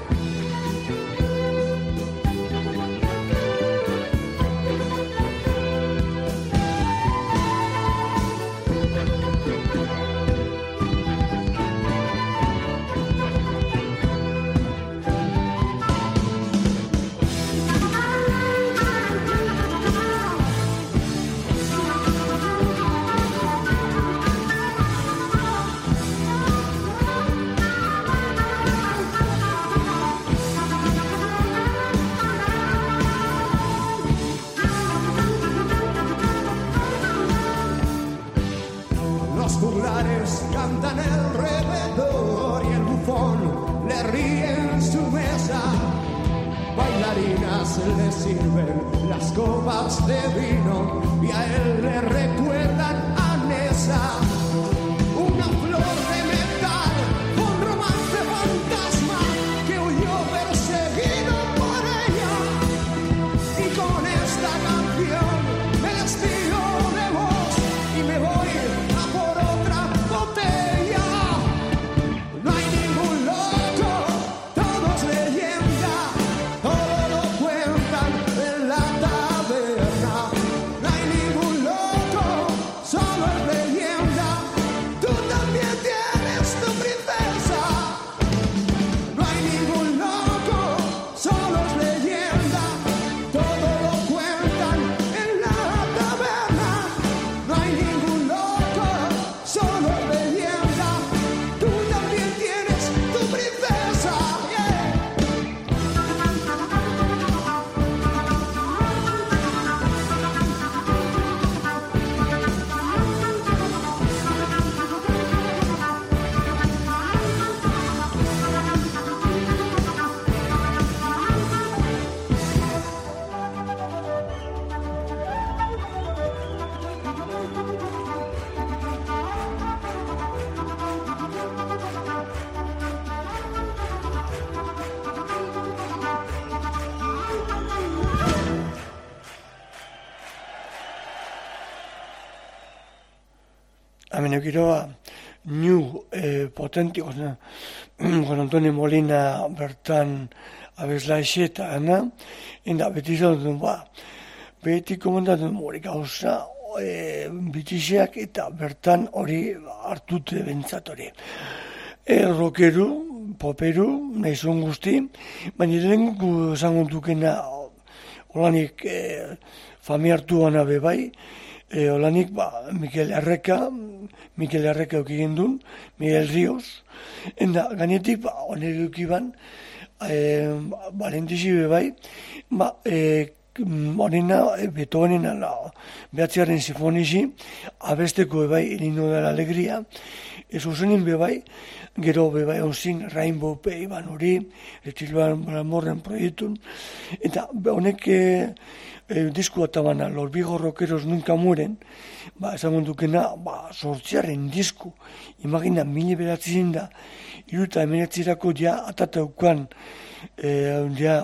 Los juglares cantan alrededor y el bufón le ríe en su mesa. Bailarinas le sirven las copas de vino y a él le recuerdan a Nesa. Una flor de metal, un romance fantasma que huyó perseguido por ella. Y con esta canción me despido de vos y me voy a por otra botella. No hay ningún loco, todo es leyenda, todo lo cuentan en la taberna. No hay ningún loco, solo es leyenda, tú también tienes tu princesa. No hay ningún loco, solo es leyenda, todo lo cuentan en la taberna. No hay ningún loco, solo es leyenda, tú también tienes tu princesa. Yeah. Hemen eukiro New eh, potenti, con, con Antonio Molina bertan abesla eta ana, inda beti zaudun ba, beti komentatun hori gauza, e, bitixeak eta bertan hori hartute bentsat hori. E, rockeru, poperu, nahizun guzti, baina lehenko esango dukena olanik e, fami hartu gana bebai, E, olanik, ba, Mikel Arreka, Mikel Arreka eukigin duen, Miguel Ríos, enda, gainetik, ba, honek eukiban, e, Valentisi bebai, ba, e, honena, Beethovenena, la, behatziaren sinfonisi, abesteko bebai, Irino de la Alegría, ez usenin bebai, gero bebai onzin, Rainbow Pay, ban hori, Etilban Bramorren proiektun, eta honek, e, E, disko atabana, los viejos rockeros nunca mueren, ba, esan dukena, ba, sortziaren disko, imagina, mili beratzen da, iruta emenetzirako ja atataukan, e, ja,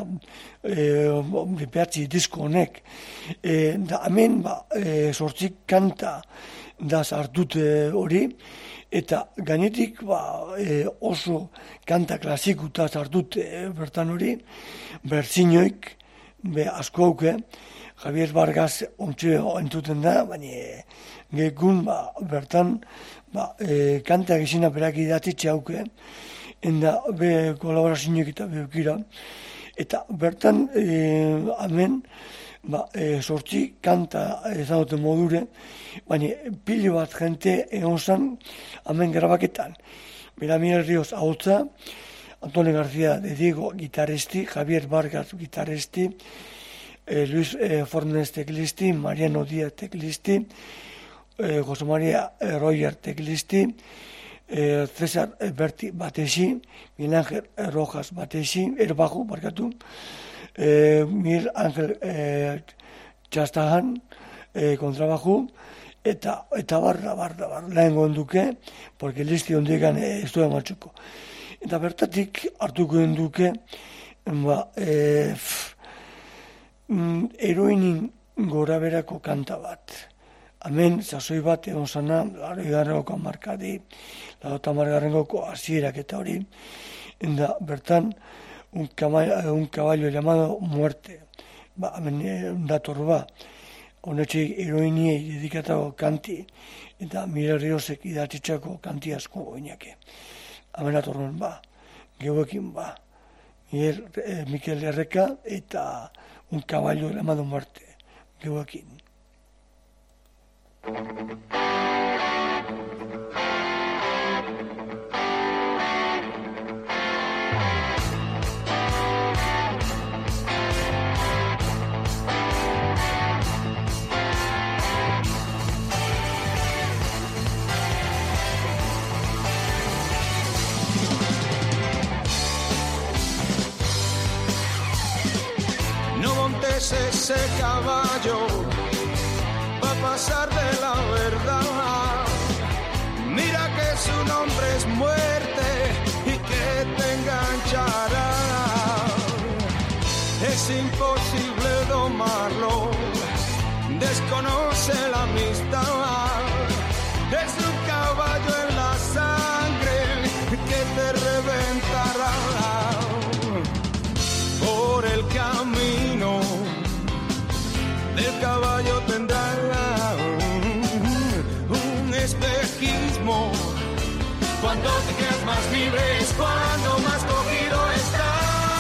e, behatzi disko honek, e, da, hemen, ba, e, sortzik kanta da sartute hori, eta gainetik, ba, e, oso kanta klasikuta sartute e, bertan hori, bertzinoik, be, asko hauke, Javier Vargas ontxe entuten da, baina gekun ba, bertan ba, e, kanta gizina berak idatitxe hauke, enda be kolaborazioak eta beukira, eta bertan e, hemen ba, e, sortzi kanta ezagoten modure, baina pilo bat jente egon zan hemen grabaketan. Bera Miguel Ríos ahotza, Antonio García de Diego, guitarristi, Javier Vargas, guitarristi, eh, Luis eh, Fornes, teclisti, Mariano Díaz, teclisti, eh, José María eh, Roger, teclisti, eh, César eh, Berti, batexi, Miguel Ángel eh, Rojas, batexi, el bajo, barkatu, eh, Miguel Ángel eh, Txastajan, eh, kontrabajo, eta, eta barra, barra, barra, lehen gonduke, porque listi hondikan eh, ez duen matxuko. Eta bertatik hartuko duke, ba, e, heroinin gora berako kanta bat. Hemen, sasoi bat egon zana, laroi garrako markadi, larota margarrengoko hasierak eta hori, eta bertan, un caballo, un caballo llamado Muerte. Ba, hemen dator ba, honetxe heroiniei dedikatako kanti, eta Miguel Riosek idatzitzako kanti asko oinake. Hemen atorren ba, geuekin ba, Miguel, eh, Mikel Erreka eta un caballo llamado Muerte, geuekin. Ese caballo va a pasar de la verdad. Mira que su nombre es muerte y que te enganchará. Es imposible domarlo, desconoce la amistad. Es un caballo en la sangre que te reventará. Por el camino del caballo tendrá un espejismo. Cuando te creas más libre es cuando más cogido estás.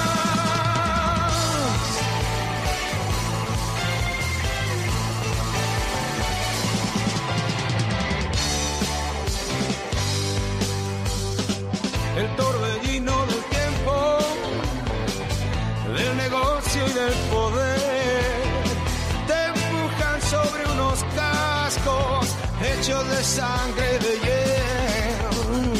El torbellino del tiempo, del negocio y del poder, te empujan sobre unos cascos hechos de sangre de hierro.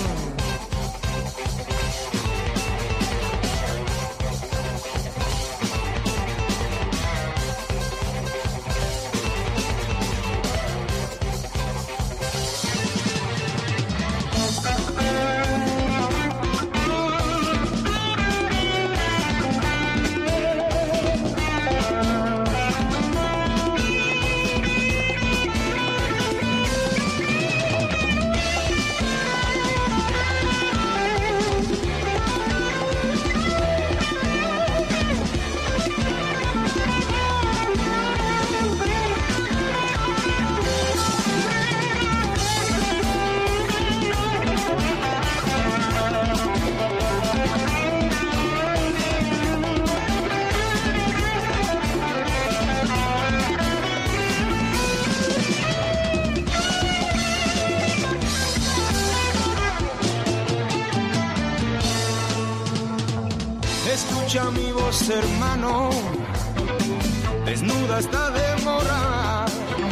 Escucha mi voz, hermano, desnuda está de morar.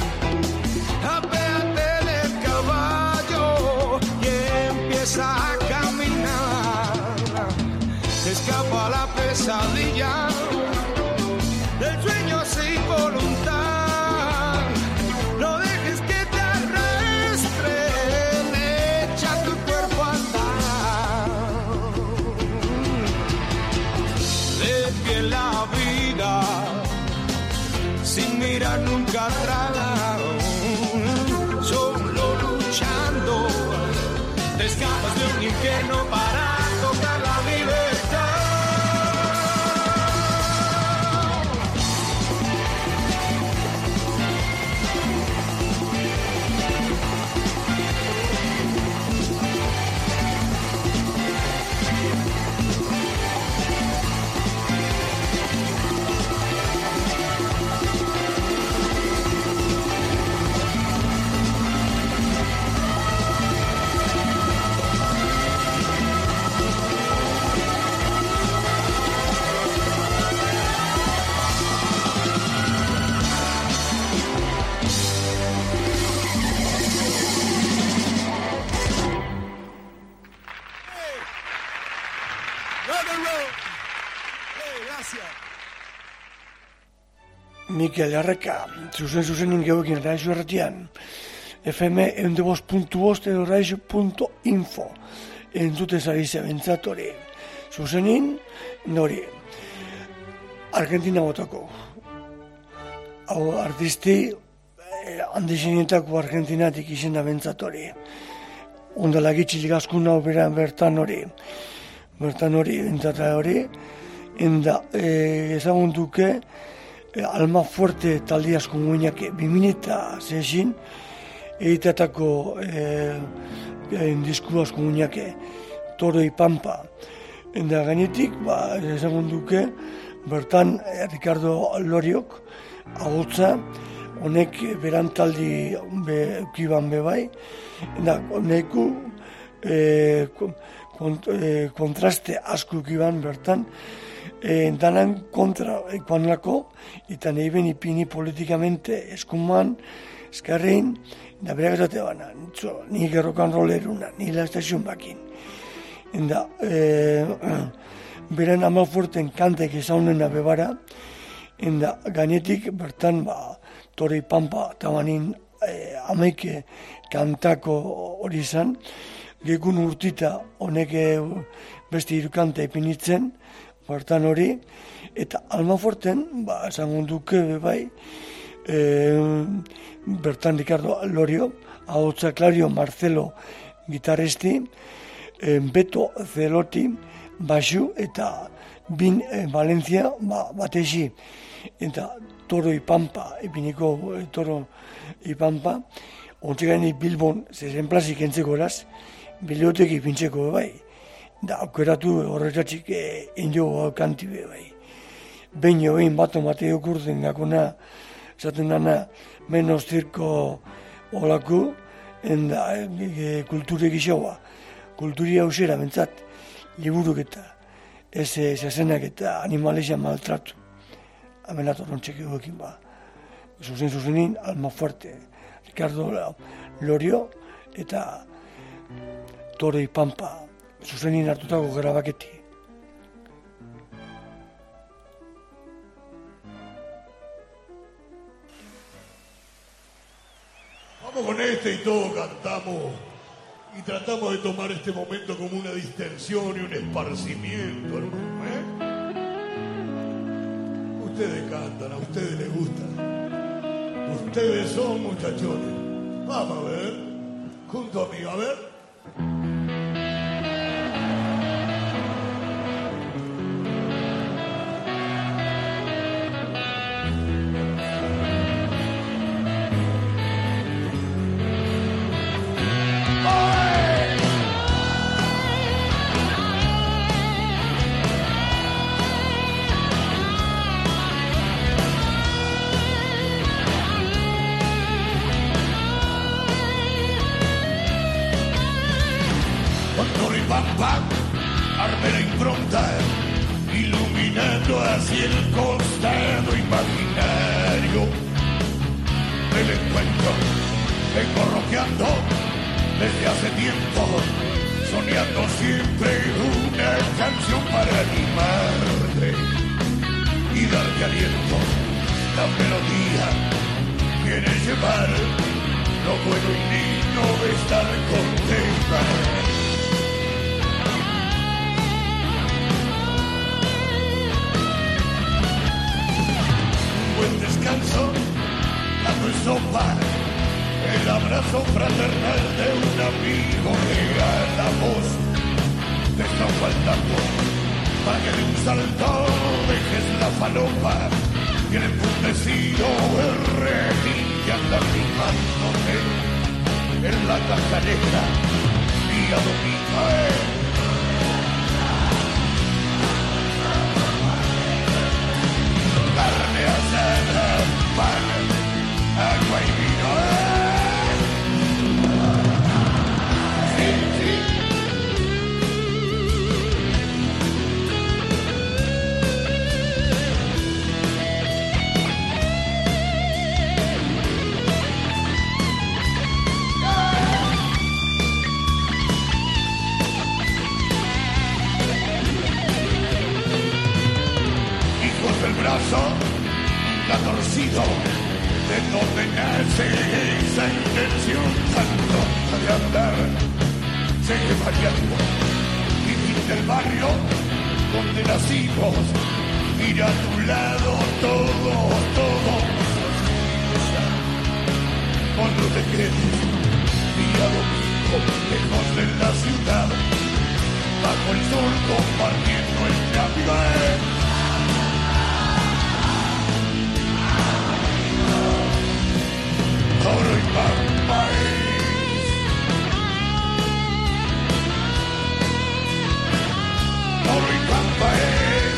Apéate del caballo y empieza a caminar. Escapa la pesadilla del sueño sin voluntad. No dejes que te arrastren, echa tu cuerpo a andar. De pie en la vida, sin mirar nunca atrás, solo luchando, te escapas de un infierno para tocar la libertad. Mikel Arreka, zuzen zuzenin geuekin Raixo erratian, F M ehun puntu bost edo raixo puntu info, entzute zari zebentzat hori. Zuzenin, nori, Argentina botako. Hau artisti, eh, handixenietako Argentinatik izena bentzat hori. Ondala gitxilik askun hau beran bertan hori. Bertan hori, bentzat hori, enda eh, ezagunduke, Alma Fuerte taldi asko guinak bimileta zezin, egitatako eh, disku asko guinak Toro y Pampa. Enda gainetik, ba, ezagun duke, bertan eh, Ricardo Loriok, agotza, honek beran taldi be, ukiban bebai, enda honeku eh, kont, eh, kontraste asko ukiban bertan, E, danan kontra ekuanlako, eta nahi ben ipini politikamente eskuman, eskarrein, da berak esate bana, ni gerrokan roleruna, ni la estazion bakin. Enda, e, beren Ama Fuerten kantek ezaunena bebara, enda gainetik bertan, ba, Toro y Pampa, eta banin e, amaike kantako hori izan, gekun urtita honek beste irukante ipinitzen, bertan hori, eta Alma Fuerten, ba, esan duke bai, e, bertan Ricardo Lorio, ahotsa Clario Marcelo gitarresti, e, Beto Zeloti, basu, eta Bin e, Valencia, ba, batesi, eta Toro y Pampa, ipiniko e, Toro y Pampa, ontsekaren Bilbon, zezen plazik entzeko eraz, bibliotek ipintzeko bai, da aukeratu horretatik e, indio kanti be bai. Behin joein bato mateo kurden gakona, esaten dana, menos zirko olaku, enda e, kulture gizoa, kulturi hausera bentzat, liburuk eta, ez zezenak eta animalezia maltratu. Hemen atorrontxek egoekin ba. Zuzen zuzenin, Alma Fuerte, Ricardo Lorio eta Toro y Pampa, zuzenin hartutako grabaketi. Vamos con este y todos cantamos y tratamos de tomar este momento como una distensión y un esparcimiento. ¿Eh? Ustedes cantan, a ustedes les gusta. Ustedes son muchachones. Vamos a ver, junto a mí, a ver. Arme la impronta, iluminando así el costado imaginario del encuentro. Vengo rockeando desde hace tiempo, soñando siempre una canción para animarte y darte aliento. La melodía quiere llevar lo bueno y digno de estar contenta. Buen descanso, plato y sopa, el abrazo fraternal de un amigo leal. La voz te está faltando para que de un salto dejes la falopa y el emputecido el retín que anda rimándote en la cajarera día domingo. Eh. Carne asada, pan, agua y vino. Sí, sí. brazo la torcido, de donde nace esa intención tan tonta de andar, sigue variando, vivir del barrio donde nacimos, mira a tu lado todo, todo, cuando te quedes, día domingo, lejos de la ciudad, bajo el sol compartiendo el café. Oro y pampa es, oro y pampa es,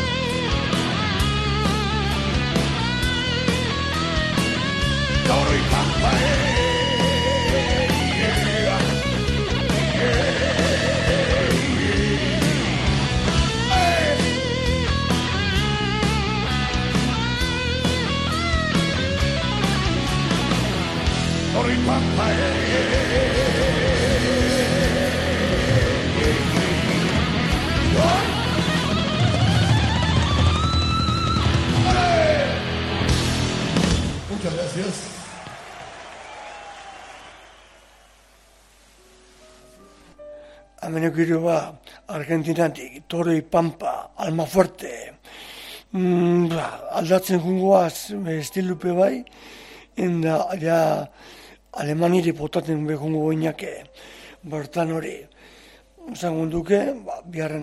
oro y pampa es. Oro y pampa Muchas gracias. Hemeneko hiru ba, Argentinatik, Toro y Pampa, Almafuerte. Mm, ba, aldatzen jungoaz estilupe bai, enda ja Alemaniri potaten behungo goinake, bertan hori. Zangun duke, ba, biharren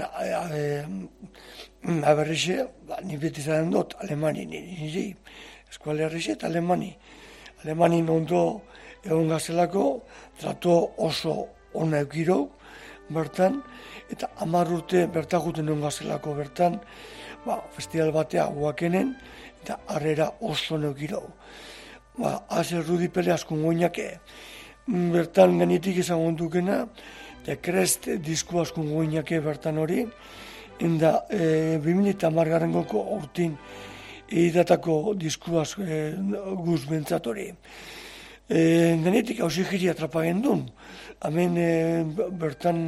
aberrixe, ba, ni beti zaren dut, Alemani niri, eskuale herrixe eta Alemani. Alemani nondo egon gazelako, trato oso ona eukiro, bertan, eta hamar urte bertakuten egon gazelako bertan, ba, festival batea guakenen, eta harrera oso neukiro. Ba, haze Rudipele askun goinake, bertan genitik izan dukena, eta Crest disku askun goinake bertan hori, enda e, bi mila hamar goko urtin editatako disku ask, e, guz bentsat hori. E, genitik hausi jiri atrapagen duen, hemen e, bertan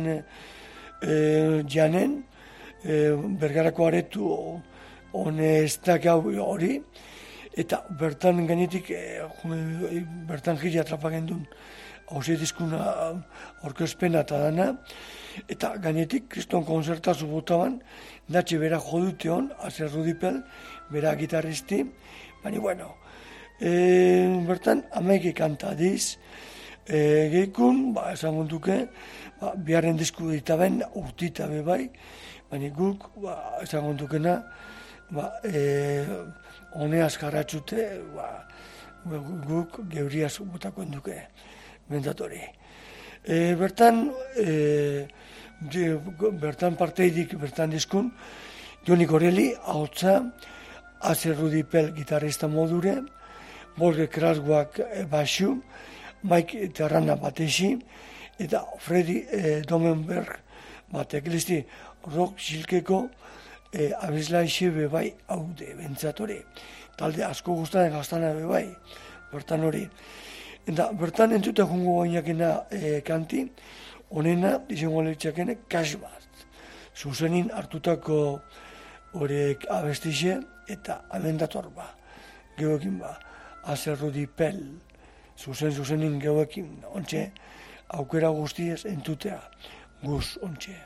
e, janen, e, bergarako aretu honestak hori, eta bertan genetik, e, bertan jiri atrapagen duen, hauze dizkuna orkezpena eta dana, eta genetik kriston konzertazu botaban, datxe bera jodute hon, haze Rudipel, bera gitarristi, baina bueno, e, bertan amaike kanta diz, e, geikun, ba, esan duke, ba, biharren disku ditaben urtita bebai, baina guk, ba, esan dukena, ba, e, honeaz jarratxute, ba, guk geuriaz botako enduke, bendatori. E, bertan, e, de, bertan parteidik, bertan dizkun, Joni Goreli, ahotsa, Haze Rudipel gitarrista modure, Borge Krasguak basu, Mike Terrana batesi, eta Freddy e, Domenberg batek, listi, rock silkeko, E, abeslaixe bebai haude, bentsatore. Talde asko guztaren gaztana bebai, bertan hori. Eta bertan entzute jungo gainakena e, kanti, honena, izango lehitzakene, kas bat. Zuzenin hartutako horek abestixe eta abendator ba. Geoekin ba, Haze Rudipel, zuzen zuzenin geoekin, ontxe, aukera guztiez entutea, guz ontxe.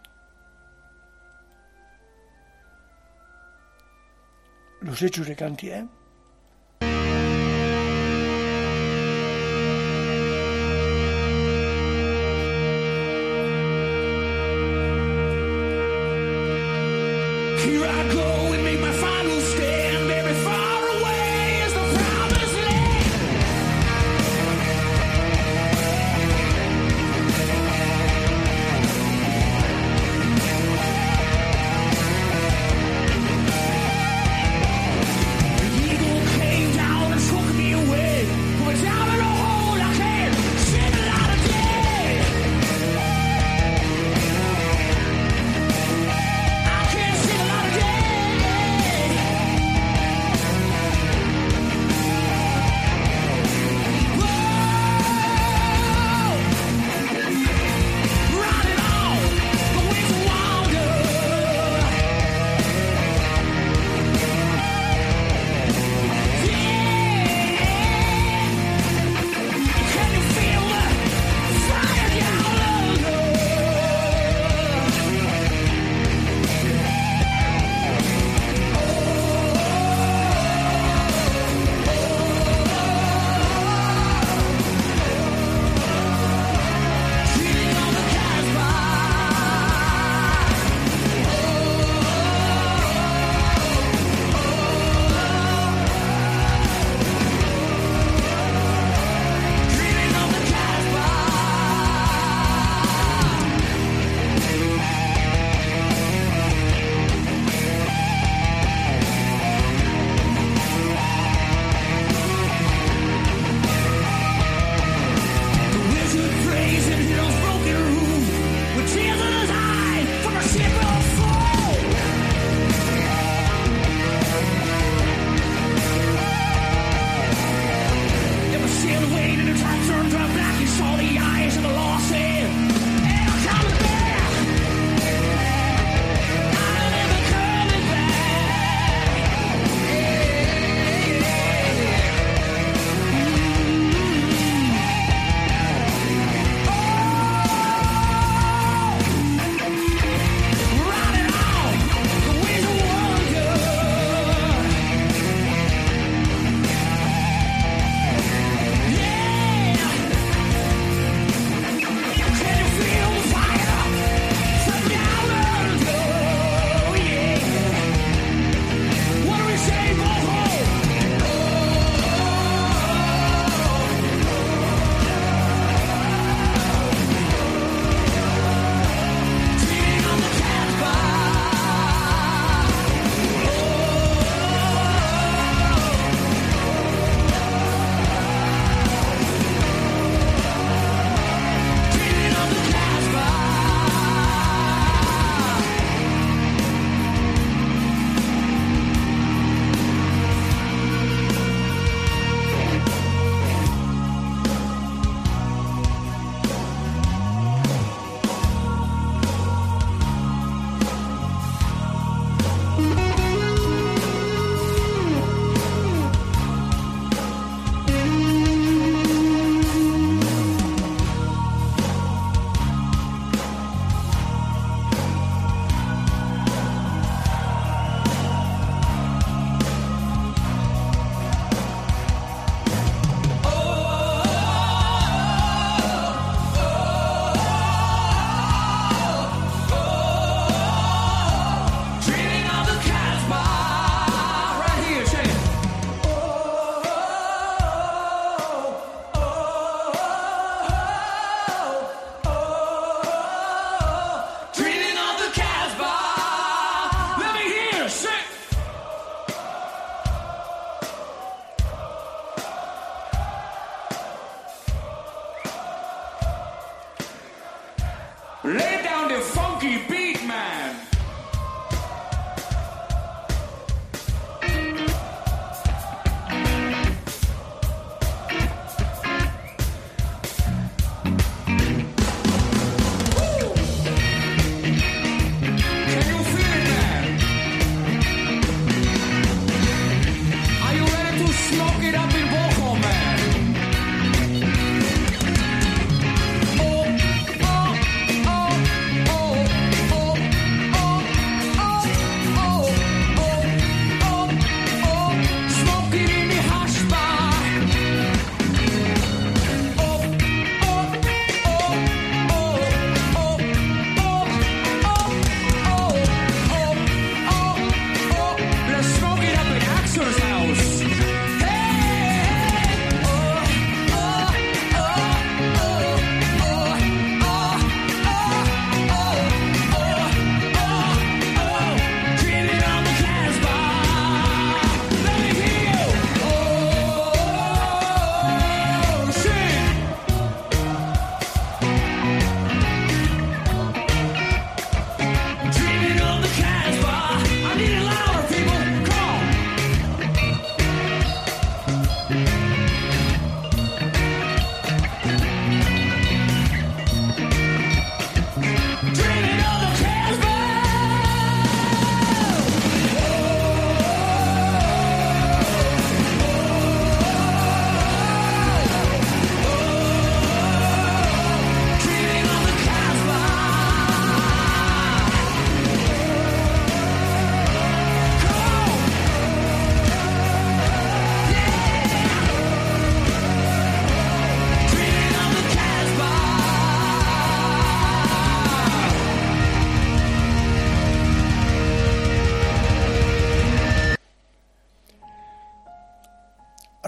Luzetxure kanti, eh? Here I go and make my final stand, baby, far away is the promised land. Yeah.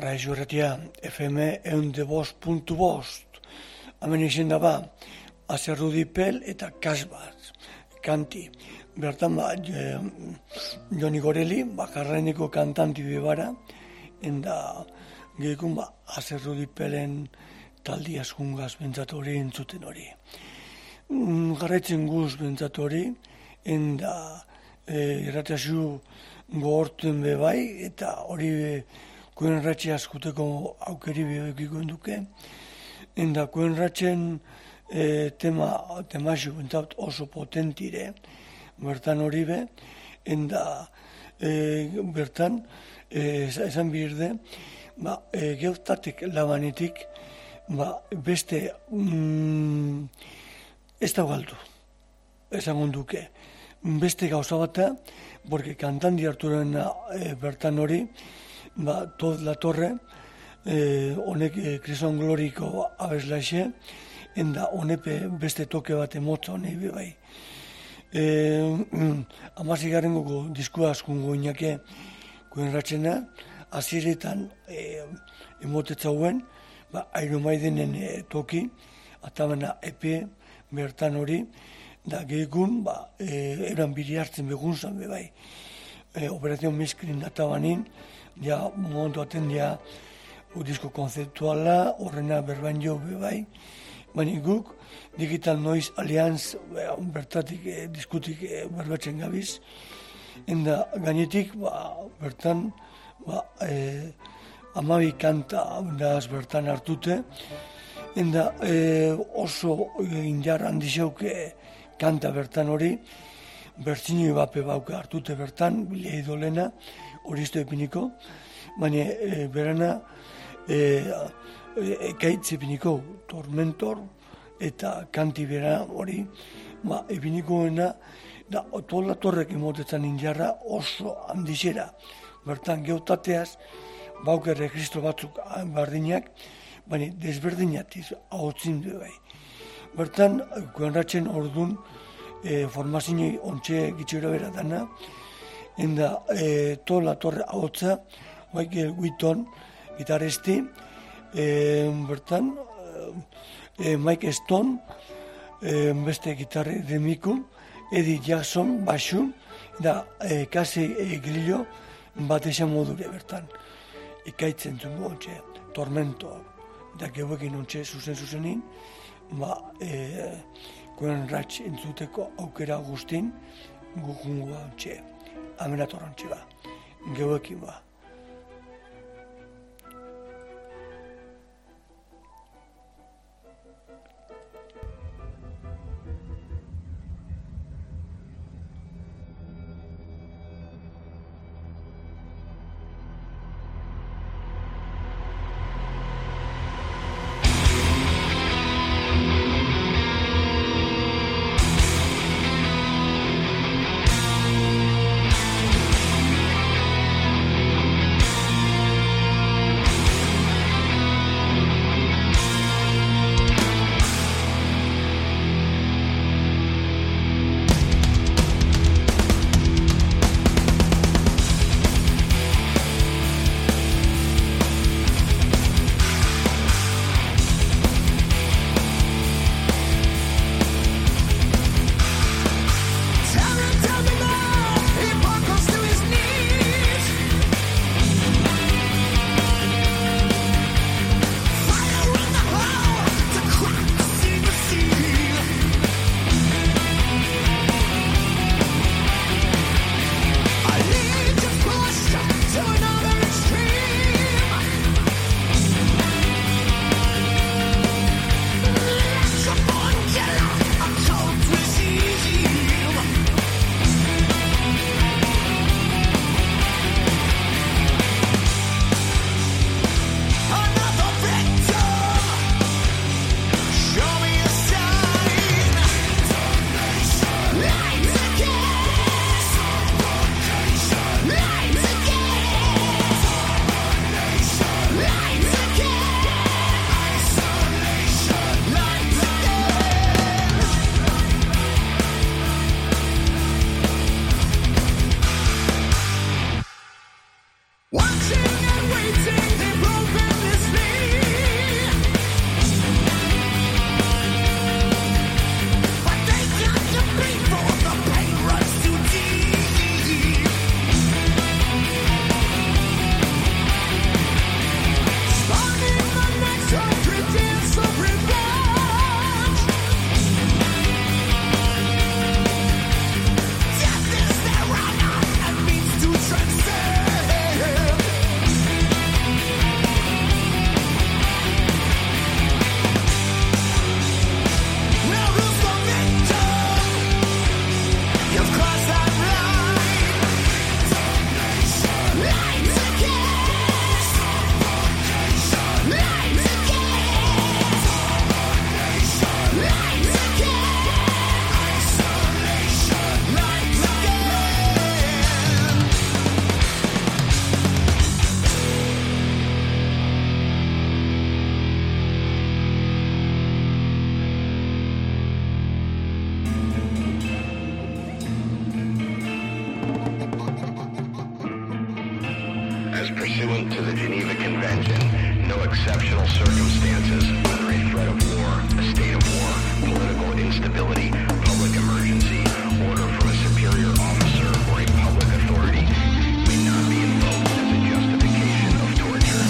Arraizu erratia F M eunde bost puntu bost. Hemen izen da ba, Azerrudi Pel eta Kasbat, kanti. Bertan ba, e, Joni Goreli, bakarraineko kantanti bebara, enda gehikun ba, Azerrudi Pelen taldi askungaz bentsat hori entzuten hori. Mm, Garraitzen guz bentsat hori, enda e, erratiazu gohortuen bebai, eta hori be, kuen ratxe askuteko aukeri behekiko duke. Enda kuen ratxen e, tema, temaxu bentsat oso potentire, bertan hori be, enda e, bertan e, esan birde, ba, e, geutatik labanetik, ba, beste mm, ez da galdu, esan duke. Beste gauza bata, porque kantandi harturen e, bertan hori, ba, Toz La Torre, eh, honek eh, Krison Gloriko abeslaixe, enda honepe beste toke bat emotza honei bai. Eh, Amazigarren goko diskua askungo inake kuen ratxena, aziretan eh, emotetzauen, ba, Iron Maidenen eh, toki, atabana epe bertan hori, da gehikun, ba, eh, eran biri hartzen begunzan be bai. Eh, Operazion Miskrin atabanin, ja, momentu aten, ja, disko konzeptuala, horrena berbain jo be bai, baina guk, Digital Noise Alliance, bertatik, eh, diskutik eh, berbatzen gabiz, enda gainetik, ba, bertan, ba, eh, amabi kanta daz bertan hartute, enda eh, oso indar handixauke kanta bertan hori, bertzinoi bape bauke hartute bertan, bilei dolena, hori izto epiniko, baina e, berana e, e, ekaitz epiniko, Tormentor eta kanti bera hori, ba, epinikoena, da, Toz La Torrek emotetzen injarra oso handixera. Bertan geutateaz, bauke registro batzuk bardinak, baina desberdinatiz ahotzin du bai. Bertan, kuenratzen ordun, e, formazioi ontxe gitxera bera dana, enda e, Toz La Torre ahotza, Michael Wheaton, gitarresti, e, bertan, e, Mike Stone, e, beste gitarre demiku, Eddie Jackson, basu, da, e, kasi e, grillo, bat esan modure bertan. Ikaitzen zungo ontxe, Tormento, da geuekin ontxe zuzen-zuzenin, ba, e, kuen ratx entzuteko aukera guztin, gujungoa ontxe, amenator ontxe ba, geuekin ba. Watching and waiting, they blow as pursuant to the Geneva Convention, no exceptional circumstances, whether a threat of war, a state of war, political instability, public emergency, order from a superior officer, or a public authority may not be invoked as a justification of torture.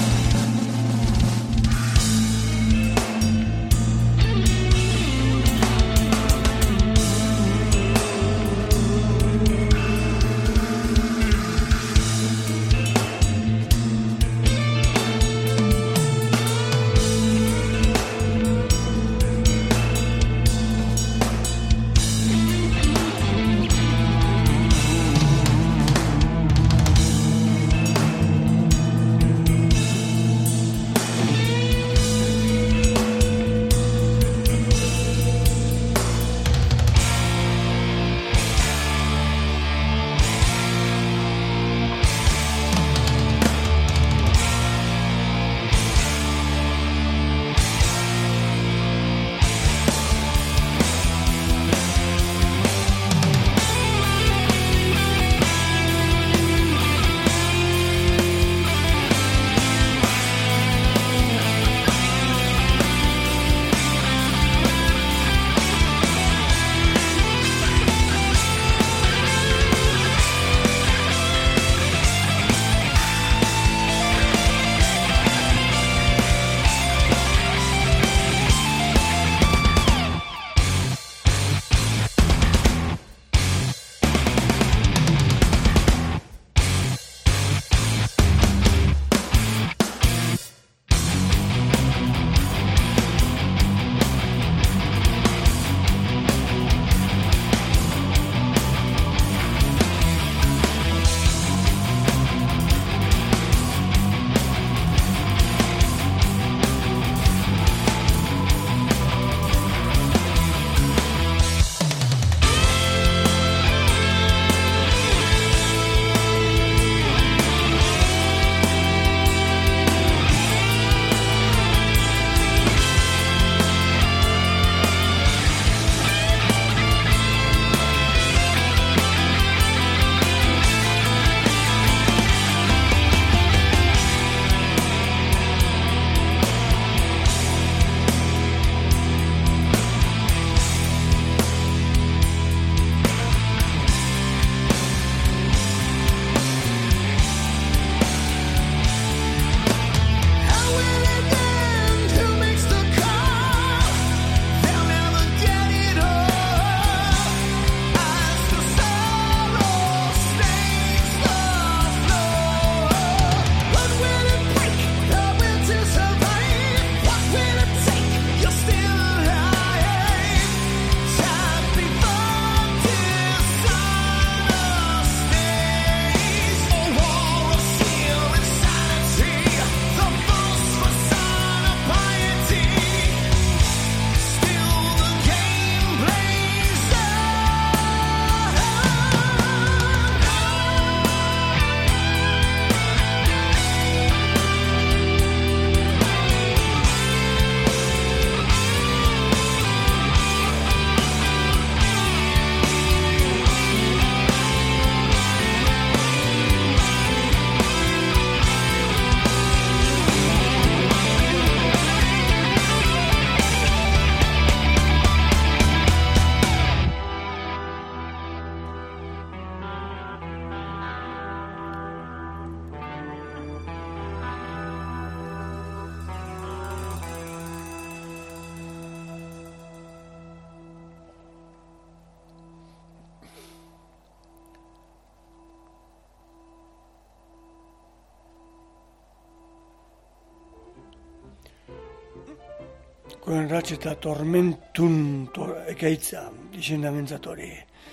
Koen ratx eta tormentun tor, ekaitza izendamentzat hori.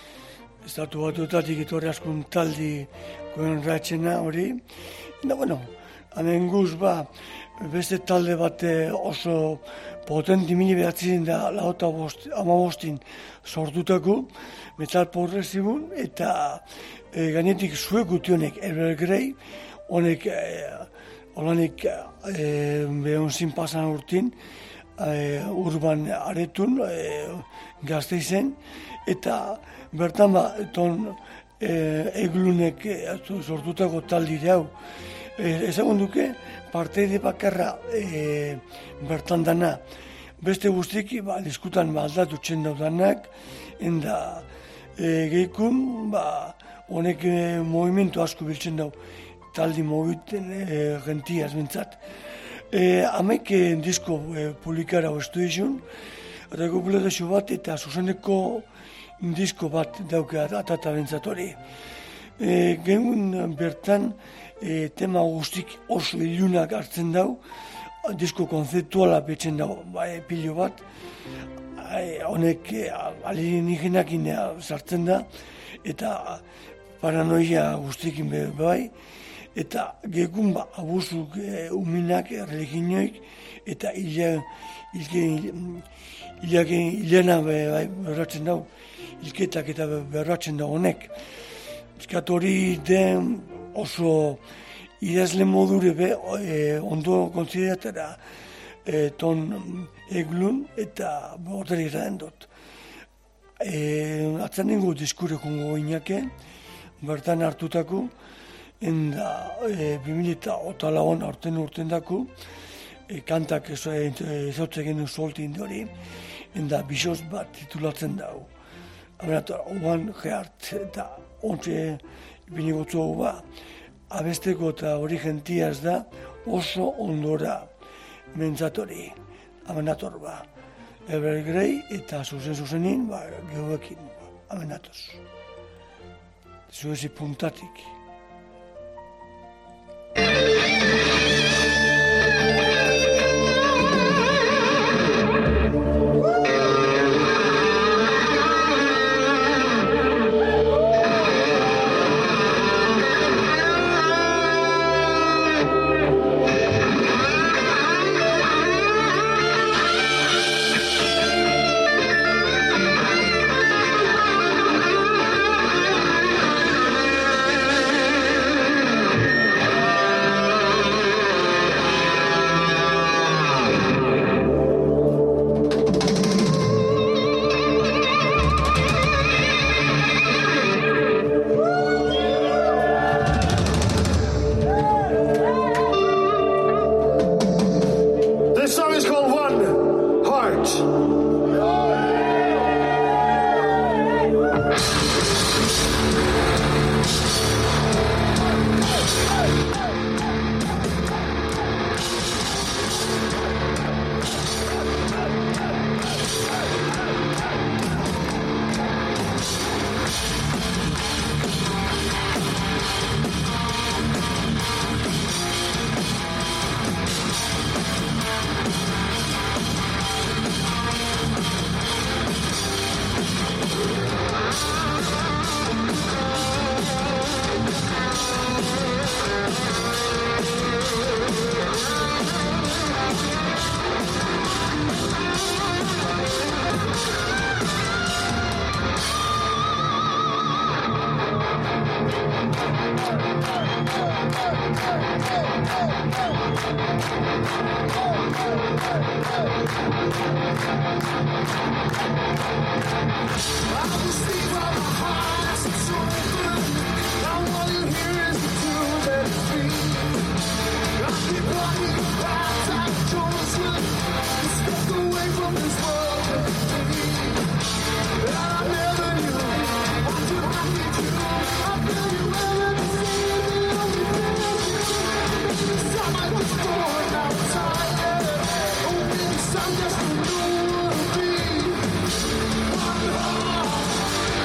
Estatu batutatik etorri askun taldi koen ratxena hori. Da, bueno, hemen guz ba, beste talde bate oso potenti mili behatzen da lauta bost, ama bostin sortutako metal progresibun eta e, gainetik zuek gutionek Ever Grey honek e, holanik e, behonzin pasan urtin e, urban aretun e, Gasteizen eta bertan ba ton e, eglunek e, sortutako taldi hau E, ezagun duke, parteide bakarra e, bertan dana, beste guztiki, ba, diskutan ba, aldatu txendaudanak, enda e, gehikun, ba, honek e, movimentu asko biltzen dau, taldi mobiten e, gentiaz bintzat. E, hamek e, disko e, publikara ostu izun, regulazio bat eta zuzeneko disko bat dauke atata bintzat hori. E, Gengun bertan e, tema guztik oso ilunak hartzen dau, disko konzeptuala betzen dau, ba, e, pilo bat, e, honek e, alienígenakin sartzen da, eta paranoia guztikin be bai, eta gekun ba, abuzuk e, uminak, e, religioik, eta hilea, hilena bai, berratzen dau, hilketak eta berratzen dau honek. Eskat hori den oso idazle modure be, e, ondo konsideratera e, ton eglun eta borteri eta dut. E, atzan nengo diskurekun goinake, bertan hartutako, enda e, bi mila eta hogei lagun aurten urten dako, e, kantak ezotzen genuen solti indori, enda bisoz bat titulatzen dago. Abenatu, oan gehart eta ontze binigotzu hau ba, abesteko eta hori gentiaz da oso ondora mentzatori, abenator ba. Evergrey eta zuzen zuzenin, ba, gehuekin, ba, abenatoz. Zuezi puntatik. I'm just a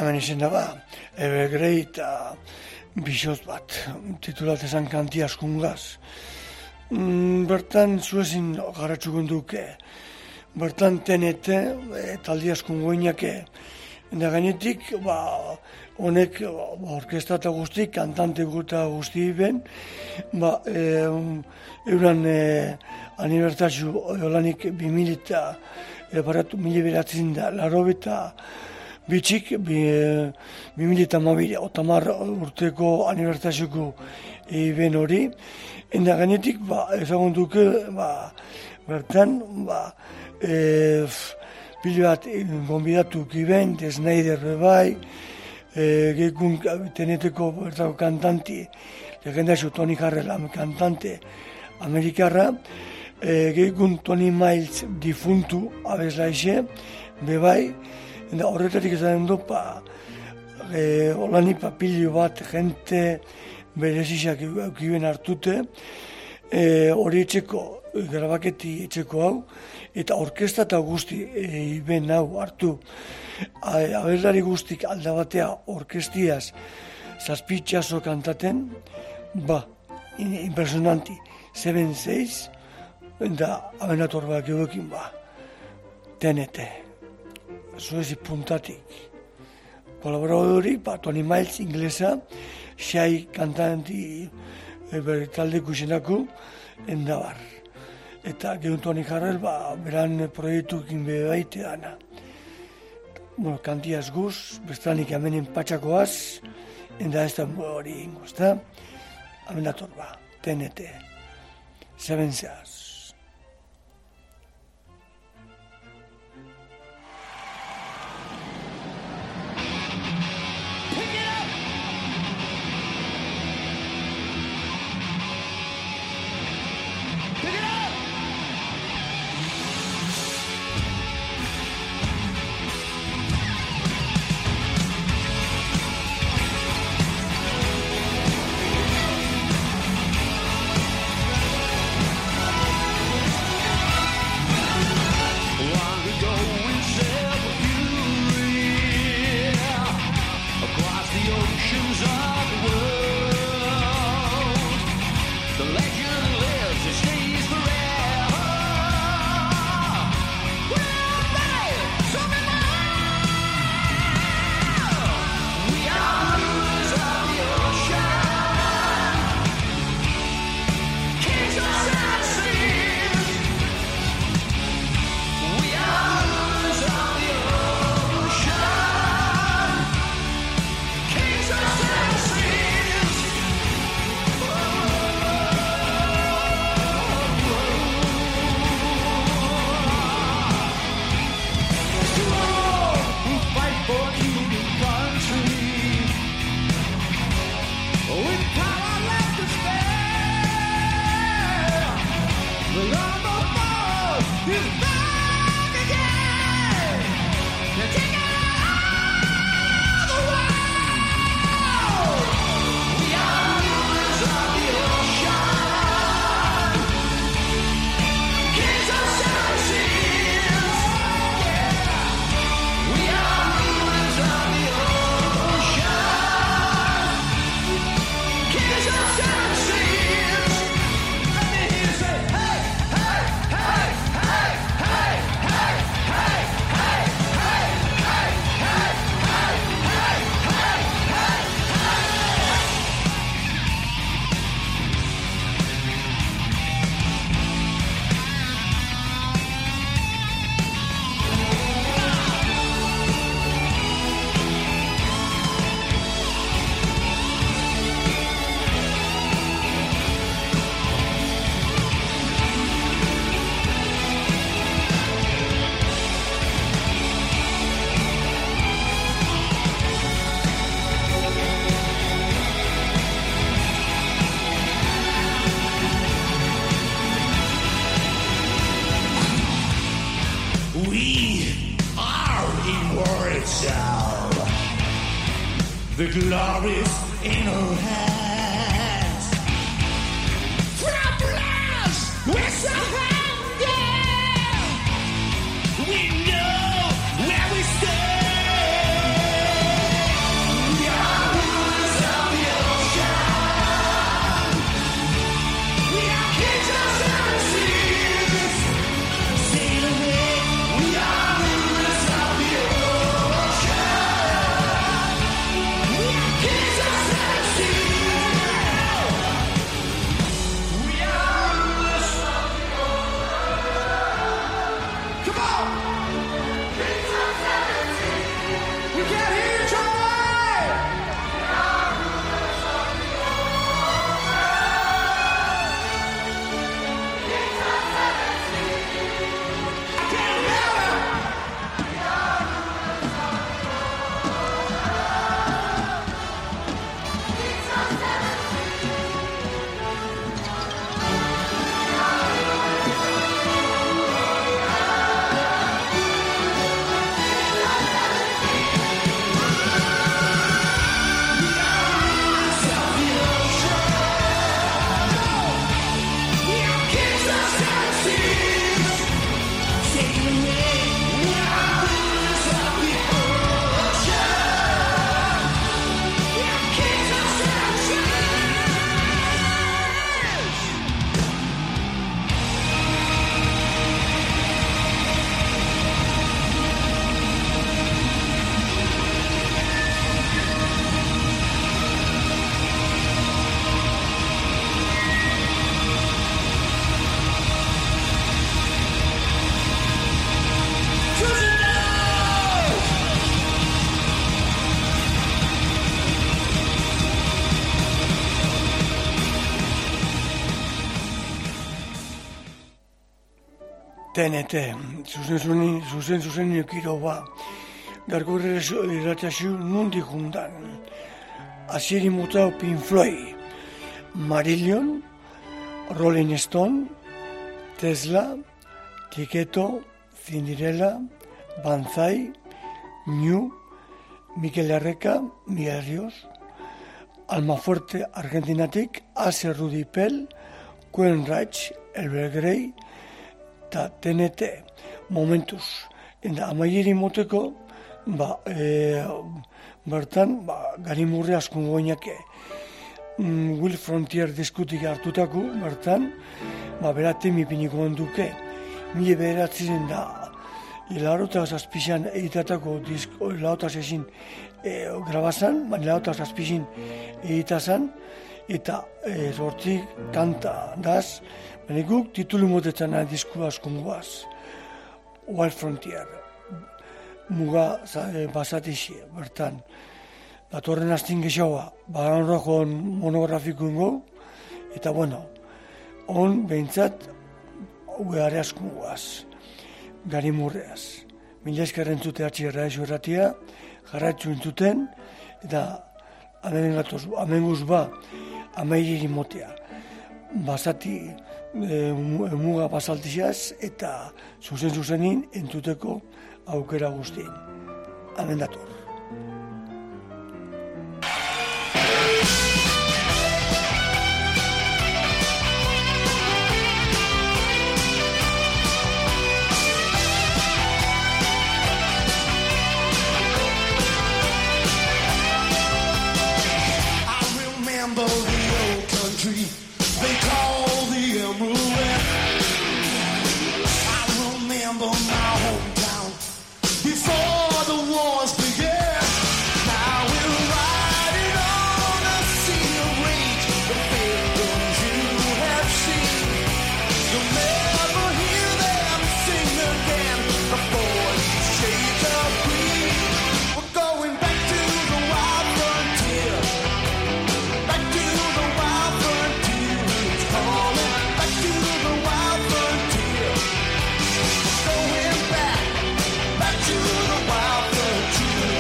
hemen izena ba, Evergrey eta Bixoz bat, titulat esan kanti askungaz. Mm, bertan zuezin garratxukun duke, bertan tenete, e, taldi askungoinake, eta gainetik, ba, honek, ba, orkestra eta guztik, kantante guta guzti ben, ba, e, euran e, anibertazio olanik bimilita, e, baratu mila beratzen da, laro eta bitxik, bi, bi milita mabile, otamar urteko anibertazioko ben hori, enda gainetik, ba, ezagun duke, ba, bertan, ba, e, pile bat gonbidatu kiben, Snyder bebai, e, geikun teneteko bertako kantanti, legendazio Tony Harrell, kantante amerikarra, e, geikun Tony Miles difuntu abeslaixe, bebai, eta horretatik ezaten du, pa, e, olani papilio bat, jente berezizak eukiben hartute, e, hori etxeko, grabaketi etxeko hau, eta orkestra eta guzti e, iben hau hartu. Abeslari guztik aldabatea orkestiaz zazpitxazo kantaten, ba, impresionanti, seven six, eta abenator bak edukin, ba, tenete. Zuezi puntatik. Kolaboradori, ba, Tony Miles inglesa, xai kantanti e, taldeko izenako, endabar. Eta gehun Tony Harrell, ba, beran proiektukin bebaite dana. Bueno, kantiaz guz, bestanik amenen patxakoaz, enda ez da hori ingo, ez da? Amendator, ba, tenete, seven seas. The glory's in our hands. Troublers, we're surrounded. We know where we stand. T N T, zuzen zuzen, zuzen zuzen ekiro ba. Garko irratiazu nundik jundan. Asieri mutau Pink Floyd, Marillion, Rolling Stone, Tesla, Tiketo, Cinderella, Banzai, New, Mikel Erreka, Miguel Ríos, Almafuerte Argentinatik, Ace Rudipel, Queen Rage, Elber Grey, eta T N T, momentuz. Eta amaieri moteko, ba, e, bertan, ba, garimurri askun goinake. Mm, Will Frontier diskutik hartutako, bertan, ba, beraten mipiniko onduke. Mile beheratzen da, Ilarotak zazpizan editatako disko, ilarotak zazpizan e, grabazan, baina ilarotak zazpizan editazan, eta e, sortzik kanta daz, baina guk titulu motetan disko askon guaz. Wild Frontier, muga e, basatixe, bertan. Datorren astin gexaua, baran rojon monografiko ingo, eta bueno, on behintzat, ueare askon guaz. Garimurreaz. Mila eskerren zute atxi erraixo erratia, jarratxu entzuten, eta hemen guz ba, amairiri motea. Basati e, muga basaltixaz, eta zuzen-zuzenin entzuteko aukera guztien. Hemen dator. They call the Emerald Land. I remember my hometown before the wars began. Now we're riding on a sea of rage, the victims you have seen. You'll never hear them sing again before you shake a breeze. We're going back to the wild frontier, back to the wild frontier. It's calling back to the wild frontier. We're going back, back to the wild frontier.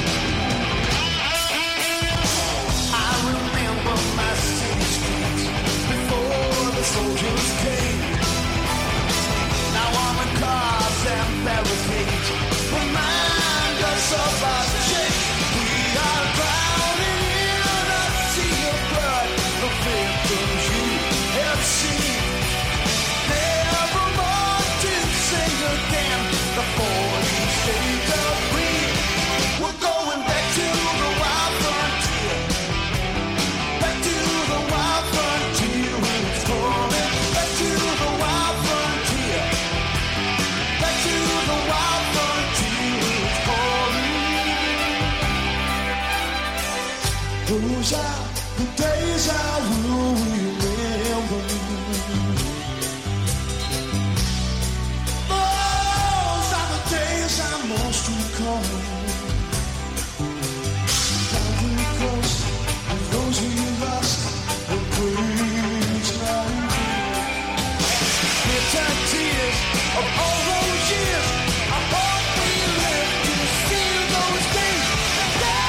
I remember my city streets before the soldiers came. Now I'm in cars and barricades remind us of our change. We are drowning in a sea of blood, the victims you have seen. Never more to sing again before you take a breath. We're going back to the wild frontier, back to the wild frontier. It's coming back to the wild frontier, back to the wild frontier. It's calling. Those are the days I will remember. Those are the days I most recall. Down close, and those we lost were great night. Bitter tears of all those years. I hope we live to see those days again.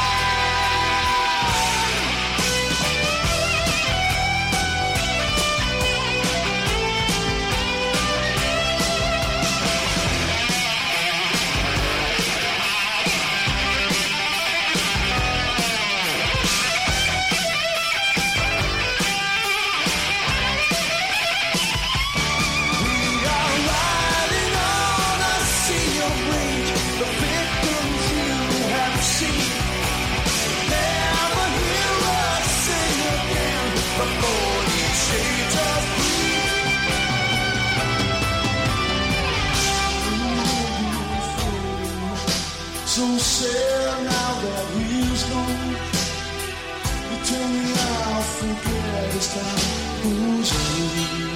We are riding on a sea of rage, the victims you have seen. Never hear us sing again before these shades of green. So sad now that he's gone. You tell me I'll forget this time. Who's who?